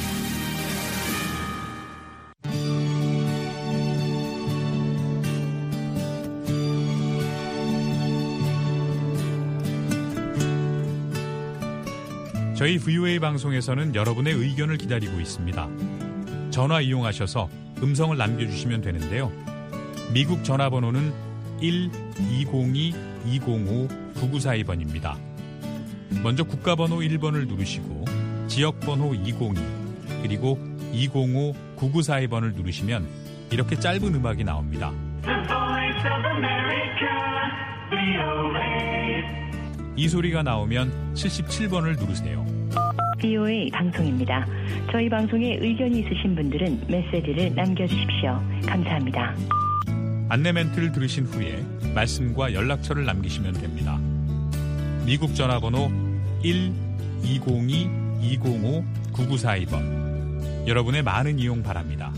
저희 VOA 방송에서는 여러분의 의견을 기다리고 있습니다. 전화 이용하셔서 음성을 남겨주시면 되는데요. 미국 전화번호는 1-202-205-9942번입니다. 먼저 국가번호 1번을 누르시고 지역번호 202 그리고 205-9942번을 누르시면 이렇게 짧은 음악이 나옵니다. 이 소리가 나오면 77번을 누르세요. BOA 방송입니다. 저희 방송에 의견이 있으신 분들은 메시지를 남겨주십시오. 감사합니다. 안내 멘트를 들으신 후에 말씀과 연락처를 남기시면 됩니다. 미국 전화번호 1-202-205-9942번. 여러분의 많은 이용 바랍니다.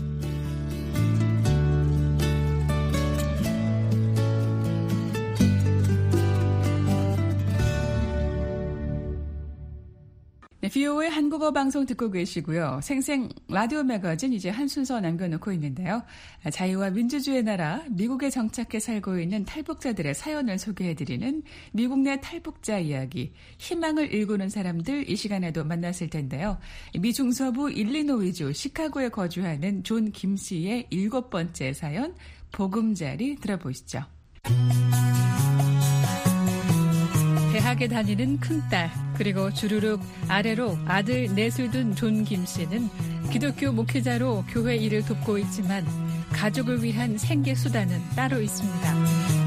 네, VOA 한국어 방송 듣고 계시고요. 생생 라디오 매거진 이제 한 순서 남겨놓고 있는데요. 자유와 민주주의 나라 미국에 정착해 살고 있는 탈북자들의 사연을 소개해드리는 미국 내 탈북자 이야기, 희망을 일구는 사람들 이 시간에도 만났을 텐데요. 미 중서부 일리노이주 시카고에 거주하는 존 김 씨의 7번째 사연, 보금자리 들어보시죠. 대학에 다니는 큰딸 그리고 주르륵 아래로 아들 넷을 둔 존 김 씨는 기독교 목회자로 교회 일을 돕고 있지만 가족을 위한 생계 수단은 따로 있습니다.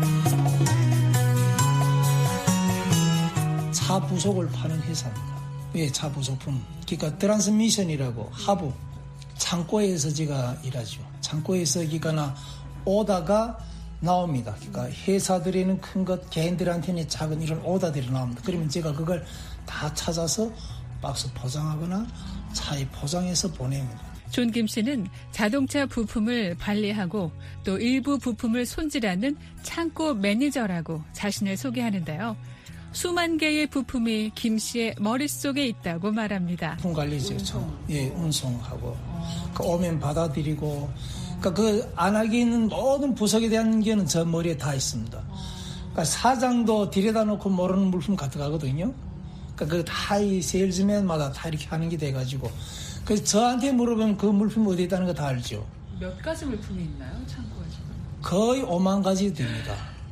차 부속을 파는 회사입니다. 예, 차 부속품. 그러니까 트랜스미션이라고 하부 창고에서 제가 일하죠. 창고에서 기가나 오다가 나옵니다. 그러니까 회사들에는 큰 것, 개인들한테는 작은 이런 오다들이 나옵니다. 그러면 제가 그걸 다 찾아서 박스 포장하거나 차에 포장해서 보냅니다. 존 김 씨는 자동차 부품을 관리하고 또 일부 부품을 손질하는 창고 매니저라고 자신을 소개하는데요. 수만 개의 부품이 김 씨의 머릿속에 있다고 말합니다. 부품 관리죠. 예, 운송하고 오면 받아들이고 그러니까 그 안하게 있는 모든 부속에 대한 게는 저 머리에 다 있습니다. 그러니까 사장도 들여다 놓고 모르는 물품 가져가거든요. 그러니까 그 다 이 세일즈맨마다 다 이렇게 하는 게 돼가지고 그래서 저한테 물어보면 그 물품 어디에 있다는 거 다 알죠. 몇 가지 물품이 있나요, 창고에 지금? 거의 5만 가지 됩니다.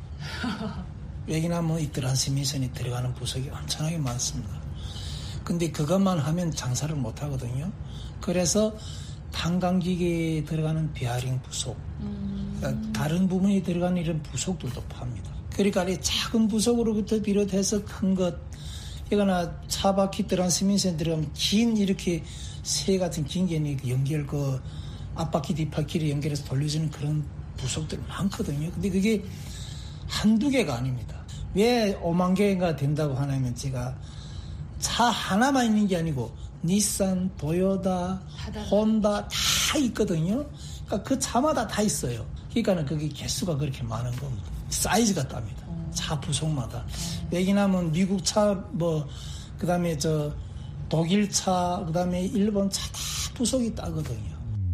왜냐하면 이 트랜스미션이 들어가는 부속이 엄청나게 많습니다. 근데 그것만 하면 장사를 못 하거든요. 그래서 탄광기계에 들어가는 베어링 부속, 그러니까 다른 부분이 들어가는 이런 부속들도 팝니다. 그러니까 이 작은 부속으로부터 비롯해서 큰 것, 이거나 차바퀴 트랜스미션 들어가면 긴 이렇게 새 같은 긴 게 연결 그 앞바퀴 뒷바퀴를 연결해서 돌려주는 그런 부속들 많거든요. 근데 그게 한두 개가 아닙니다. 왜 5만 개가 된다고 하냐면 제가 차 하나만 있는 게 아니고 닛산, 도요타, 혼다 다 있거든요. 그러니까 그 차마다 다 있어요. 그러니까는 그게 개수가 그렇게 많은 겁니다. 사이즈가 답니다. 차 부속마다. 왜냐하면 미국 차, 그다음에 독일 차, 그다음에 일본 차 다 부속이 따거든요.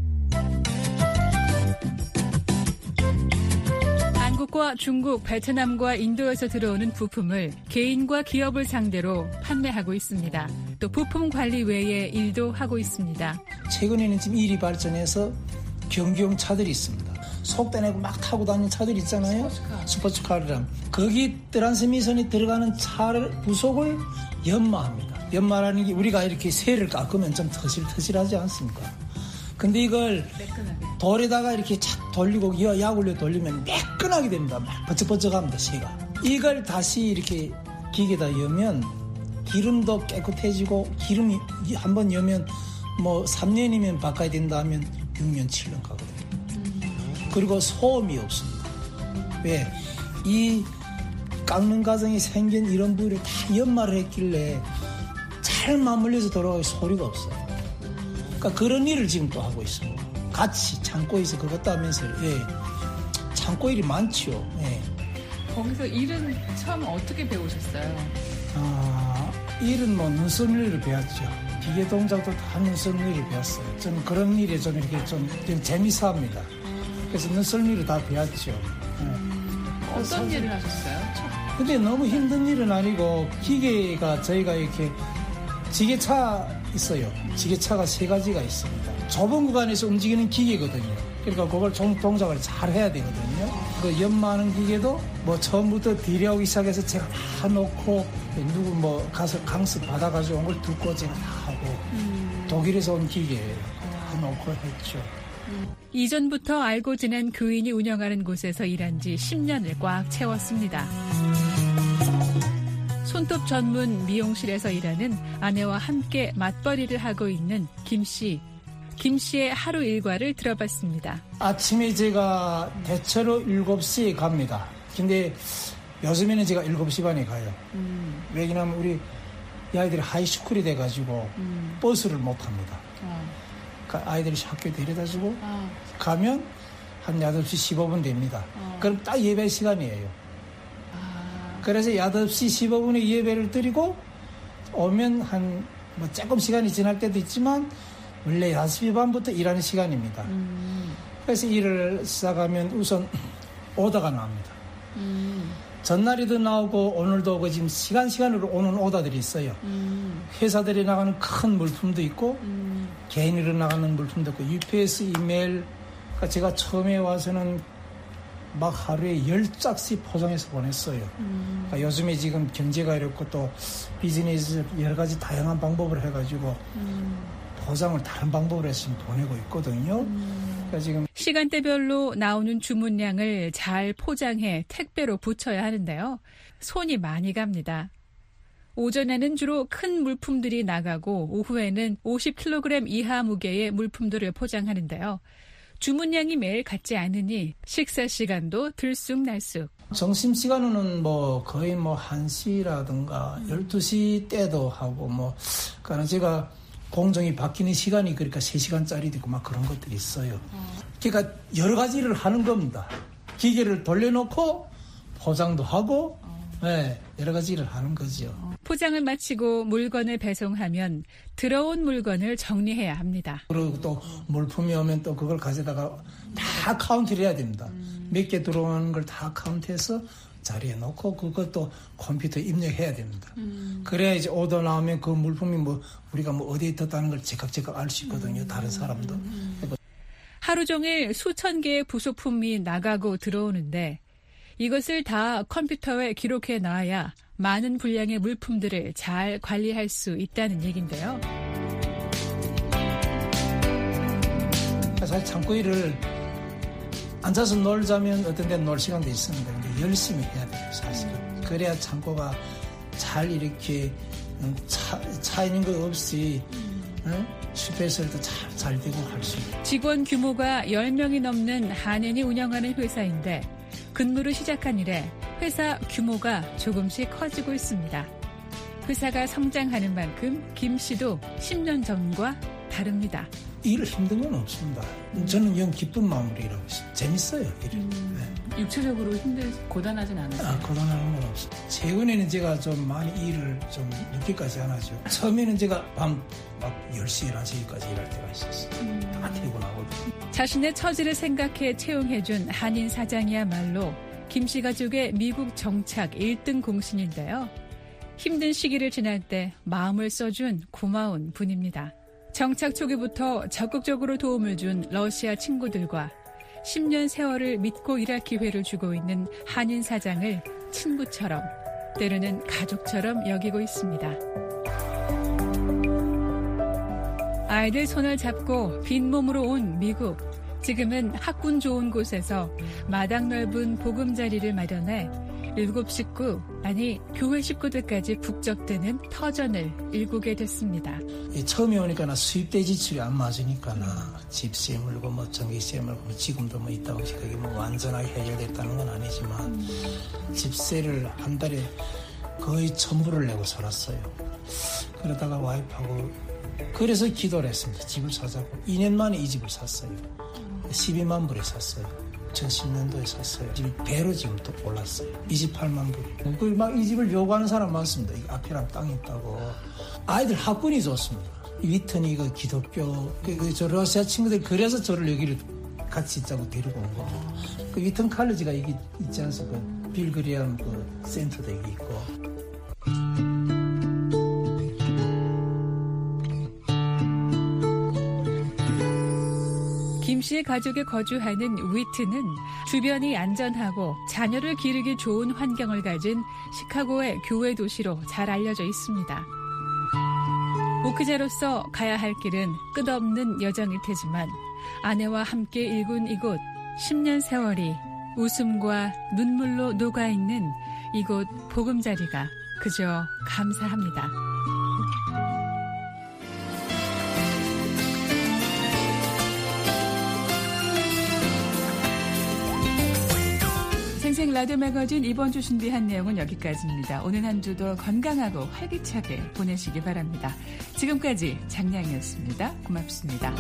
한국과 중국, 베트남과 인도에서 들어오는 부품을 개인과 기업을 상대로 판매하고 있습니다. 또 부품 관리 외에 일도 하고 있습니다. 최근에는 지금 일이 발전해서 경기용 차들이 있습니다. 속대 내고 막 타고 다니는 차들 있잖아요. 스포츠카랑 거기 트랜스미션이 들어가는 차를 부속을 연마합니다. 연마라는 게 우리가 이렇게 쇠를 깎으면 좀 터실터실하지 않습니까? 근데 이걸 돌에다가 이렇게 착 돌리고 약올려 돌리면 매끈하게 됩니다. 막 버쩍버쩍합니다. 쇠가. 이걸 다시 이렇게 기계에다 여면 기름도 깨끗해지고 기름이 한번 여면 3년이면 바꿔야 된다 하면 6년 7년 가거든요. 그리고 소음이 없습니다. 왜? 이 깎는 과정이 생긴 이런 부위를 다 연마를 했길래 잘 맞물려서 돌아가서 소리가 없어요. 그러니까 그런 일을 지금 또 하고 있습니다. 같이 창고에서 그것도 하면서 창고 일이 많지요. 거기서 일은 처음 어떻게 배우셨어요? 일은 뭐 눈썹 일을 배웠죠. 기계 동작도 다 눈썹 일을 배웠어요. 저는 그런 일에 좀 이렇게 좀 재미있어 합니다. 그래서 눈썹 일을 다 배웠죠. 어떤 일을 하셨어요? 근데 너무 힘든 일은 아니고 기계가 저희가 이렇게 지게차 있어요. 지게차가 3가지가 있습니다. 좁은 구간에서 움직이는 기계거든요. 그러니까 그걸 동작을 잘 해야 되거든요. 그 연마하는 기계도 뭐 처음부터 딜하기 시작해서 제가 다 놓고 누구 뭐 가서 강습 받아가지고 온 걸 듣고 제가 다 하고 독일에서 온 기계예요. 다 놓고 했죠. 이전부터 알고 지낸 교인이 운영하는 곳에서 일한 지 10년을 꽉 채웠습니다. 손톱 전문 미용실에서 일하는 아내와 함께 맞벌이를 하고 있는 김 씨. 김 씨의 하루 일과를 들어봤습니다. 아침에 제가 대체로 7시에 갑니다. 근데 요즘에는 제가 7시 반에 가요. 왜냐하면 우리 아이들이 하이스쿨이 돼가지고 버스를 못 합니다. 아이들이 학교에 데려다주고 가면 한 8시 15분 됩니다. 그럼 딱 예배 시간이에요. 그래서 8시 15분에 예배를 드리고 오면 뭐 조금 시간이 지날 때도 있지만 원래 6시 반부터 일하는 시간입니다. 그래서 일을 시작하면 우선 오더가 나옵니다. 전날에도 나오고 오늘도 오고 지금 시간으로 오는 오더들이 있어요. 회사들이 나가는 큰 물품도 있고 개인으로 나가는 물품도 있고 UPS 이메일. 그러니까 제가 처음에 와서는 막 하루에 10짝씩 포장해서 보냈어요. 그러니까 요즘에 지금 경제가 이렇고 또 비즈니스 여러 가지 다양한 방법을 해가지고 포장을 다른 방법으로 해서 보내고 있거든요. 그러니까 지금 시간대별로 나오는 주문량을 잘 포장해 택배로 붙여야 하는데요. 손이 많이 갑니다. 오전에는 주로 큰 물품들이 나가고 오후에는 50kg 이하 무게의 물품들을 포장하는데요. 주문량이 매일 같지 않으니 식사 시간도 들쑥날쑥. 점심시간은 뭐 거의 뭐 1시라든가 12시 때도 하고 뭐 그러니까 제가 공정이 바뀌는 시간이 그러니까 3시간짜리도 있고 막 그런 것들이 있어요. 그러니까 여러 가지 일을 하는 겁니다. 기계를 돌려놓고 포장도 하고 여러 가지 일을 하는 거죠. 포장을 마치고 물건을 배송하면 들어온 물건을 정리해야 합니다. 그리고 또 물품이 오면 또 그걸 가져다가 다 카운트를 해야 됩니다. 몇 개 들어오는 걸 다 카운트해서 자리에 놓고 그것도 컴퓨터에 입력해야 됩니다. 그래야 이제 오더 나오면 그 물품이 뭐 우리가 뭐 어디에 있었다는 걸 제각제각 알 수 있거든요. 다른 사람도. 하루 종일 수천 개의 부속품이 나가고 들어오는데 이것을 다 컴퓨터에 기록해 놔야 많은 분량의 물품들을 잘 관리할 수 있다는 얘긴데요. 사실 창고 일을 앉아서 놀자면 어떤 데는 놀 시간도 있습니다. 근데 열심히 해야 돼요, 사실은. 그래야 창고가 잘 이렇게 차 있는 거 없이 슈퍼에서도 잘 되고 할 수 있어요. 직원 규모가 10명이 넘는 한인이 운영하는 회사인데 근무를 시작한 이래 회사 규모가 조금씩 커지고 있습니다. 회사가 성장하는 만큼 김 씨도 10년 전과 다릅니다. 일을 힘든 건 없습니다. 저는 영 기쁜 마음으로 일하고 있어요. 재밌어요, 일을. 육체적으로 고단하진 않아요? 고단한 건 없어요. 최근에는 제가 좀 많이 일을 좀 늦게까지 안 하죠. 처음에는 제가 밤 막 10시, 11시까지 일할 때가 있었어요. 다 퇴근하거든요. 자신의 처지를 생각해 채용해준 한인 사장이야말로 김 씨 가족의 미국 정착 1등 공신인데요. 힘든 시기를 지날 때 마음을 써준 고마운 분입니다. 정착 초기부터 적극적으로 도움을 준 러시아 친구들과 10년 세월을 믿고 일할 기회를 주고 있는 한인 사장을 친구처럼 때로는 가족처럼 여기고 있습니다. 아이들 손을 잡고 빈몸으로 온 미국. 지금은 학군 좋은 곳에서 마당 넓은 보금자리를 마련해 7 식구, 아니 교회 식구들까지 북적대는 터전을 일구게 됐습니다. 처음에 오니까 나 수입대 지출이 안 맞으니까 나 집세 물고 뭐 전기세 물고 뭐 지금도 뭐 있다고 그게 뭐 완전하게 해결됐다는 건 아니지만 집세를 한 달에 거의 전부를 내고 살았어요. 그러다가 와이프하고 그래서 기도를 했습니다. 집을 사자고. 2년 만에 이 집을 샀어요. 12만 불에 샀어요. 2010년도에 샀어요. 집이 배로 지금 또 올랐어요. 이 집 8만 불. 막 이 집을 요구하는 사람 많습니다. 이 앞이랑 땅이 있다고. 아이들 학군이 좋습니다. 위튼이 그 기독교, 저 러시아 친구들 그래서 저를 여기를 같이 있자고 데리고 온 겁니다. 그 위튼 칼리지가 여기 있지 않습니까? 빌 그리엄 그 센터도 여기 있고. 김 씨의 가족이 거주하는 위튼은 주변이 안전하고 자녀를 기르기 좋은 환경을 가진 시카고의 교회 도시로 잘 알려져 있습니다. 목회자로서 가야 할 길은 끝없는 여정일 테지만 아내와 함께 일군 이곳 10년 세월이 웃음과 눈물로 녹아있는 이곳 보금자리가 그저 감사합니다. 생생 라디오 매거진 이번 주 준비한 내용은 여기까지입니다. 오늘 한 주도 건강하고 활기차게 보내시기 바랍니다. 지금까지 장량이었습니다. 고맙습니다.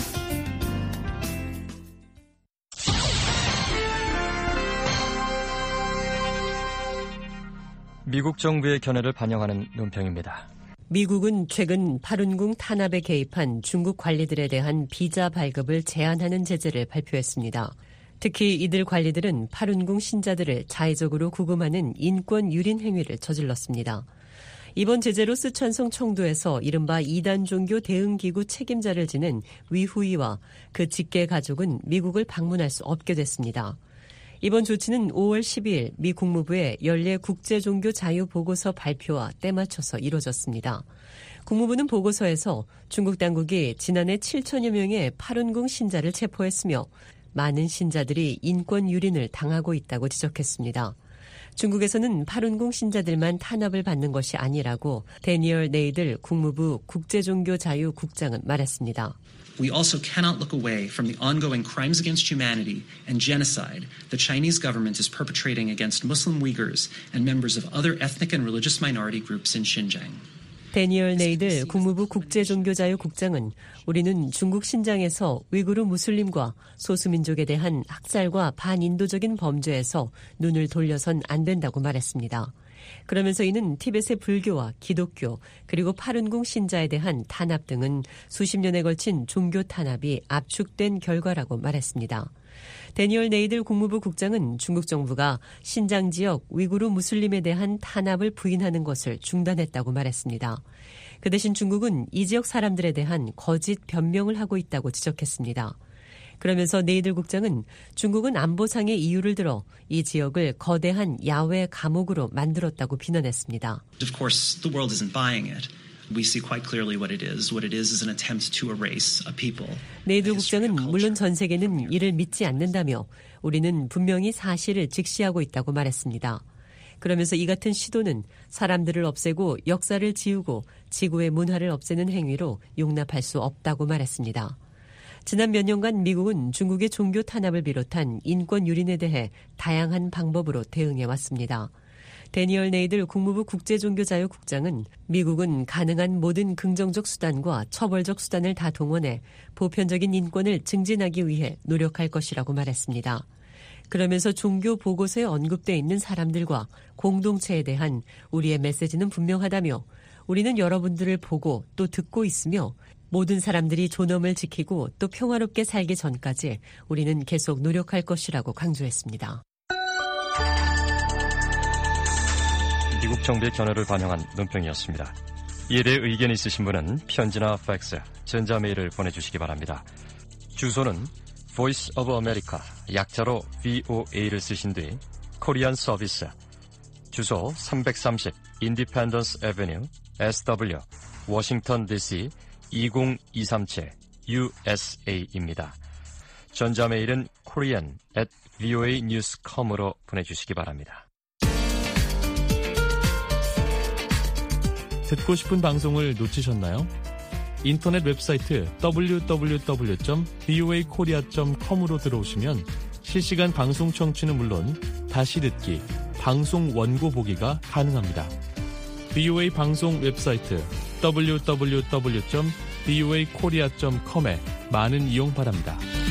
미국 정부의 견해를 반영하는 논평입니다. 미국은 최근 파룬궁 탄압에 개입한 중국 관리들에 대한 비자 발급을 제한하는 제재를 발표했습니다. 특히 이들 관리들은 파룬궁 신자들을 자의적으로 구금하는 인권 유린 행위를 저질렀습니다. 이번 제재로 쓰촨성 청도에서 이른바 이단 종교 대응기구 책임자를 지낸 위후이와 그 직계 가족은 미국을 방문할 수 없게 됐습니다. 이번 조치는 5월 12일 미 국무부의 연례 국제종교 자유 보고서 발표와 때맞춰서 이뤄졌습니다. 국무부는 보고서에서 중국 당국이 지난해 7천여 명의 파룬궁 신자를 체포했으며 많은 신자들이 인권 유린을 당하고 있다고 지적했습니다. 중국에서는 파룬궁 신자들만 탄압을 받는 것이 아니라고 데니얼 네이들 국무부 국제종교자유국장은 말했습니다. We also cannot look away from the ongoing crimes against humanity and genocide the Chinese government is perpetrating against Muslim Uyghurs and members of other ethnic and religious minority groups in Xinjiang. 데니얼 네이들 국무부 국제종교자유국장은 우리는 중국 신장에서 위구르 무슬림과 소수민족에 대한 학살과 반인도적인 범죄에서 눈을 돌려선 안 된다고 말했습니다. 그러면서 이는 티벳의 불교와 기독교 그리고 파룬궁 신자에 대한 탄압 등은 수십 년에 걸친 종교 탄압이 압축된 결과라고 말했습니다. 데니얼 네이들 국무부 국장은 중국 정부가 신장 지역 위구르 무슬림에 대한 탄압을 부인하는 것을 중단했다고 말했습니다. 그 대신 중국은 이 지역 사람들에 대한 거짓 변명을 하고 있다고 지적했습니다. 그러면서 네이들 국장은 중국은 안보상의 이유를 들어 이 지역을 거대한 야외 감옥으로 만들었다고 비난했습니다. Of course, the world isn't buying it. We see quite clearly what it is. What it is an attempt to erase a people. 네이들 국장은 물론 전 세계는 이를 믿지 않는다며 우리는 분명히 사실을 직시하고 있다고 말했습니다. 그러면서 이 같은 시도는 사람들을 없애고 역사를 지우고 지구의 문화를 없애는 행위로 용납할 수 없다고 말했습니다. 지난 몇 년간 미국은 중국의 종교 탄압을 비롯한 인권 유린에 대해 다양한 방법으로 대응해 왔습니다. 데니얼 네이들 국무부 국제종교자유국장은 미국은 가능한 모든 긍정적 수단과 처벌적 수단을 다 동원해 보편적인 인권을 증진하기 위해 노력할 것이라고 말했습니다. 그러면서 종교 보고서에 언급돼 있는 사람들과 공동체에 대한 우리의 메시지는 분명하다며 우리는 여러분들을 보고 또 듣고 있으며 모든 사람들이 존엄을 지키고 또 평화롭게 살기 전까지 우리는 계속 노력할 것이라고 강조했습니다. 미국 정부의 견해를 반영한 논평이었습니다. 이에 대해 의견이 있으신 분은 편지나 팩스, 전자메일을 보내주시기 바랍니다. 주소는 Voice of America, 약자로 VOA를 쓰신 뒤 코리안 서비스, 주소 330 Independence Avenue, SW, 워싱턴 DC 20237 USA입니다. 전자메일은 korean@voanews.com으로 보내주시기 바랍니다. 듣고 싶은 방송을 놓치셨나요? 인터넷 웹사이트 www.voakorea.com으로 들어오시면 실시간 방송 청취는 물론 다시 듣기, 방송 원고 보기가 가능합니다. VOA 방송 웹사이트 www.voakorea.com voakorea.com에 많은 이용 바랍니다.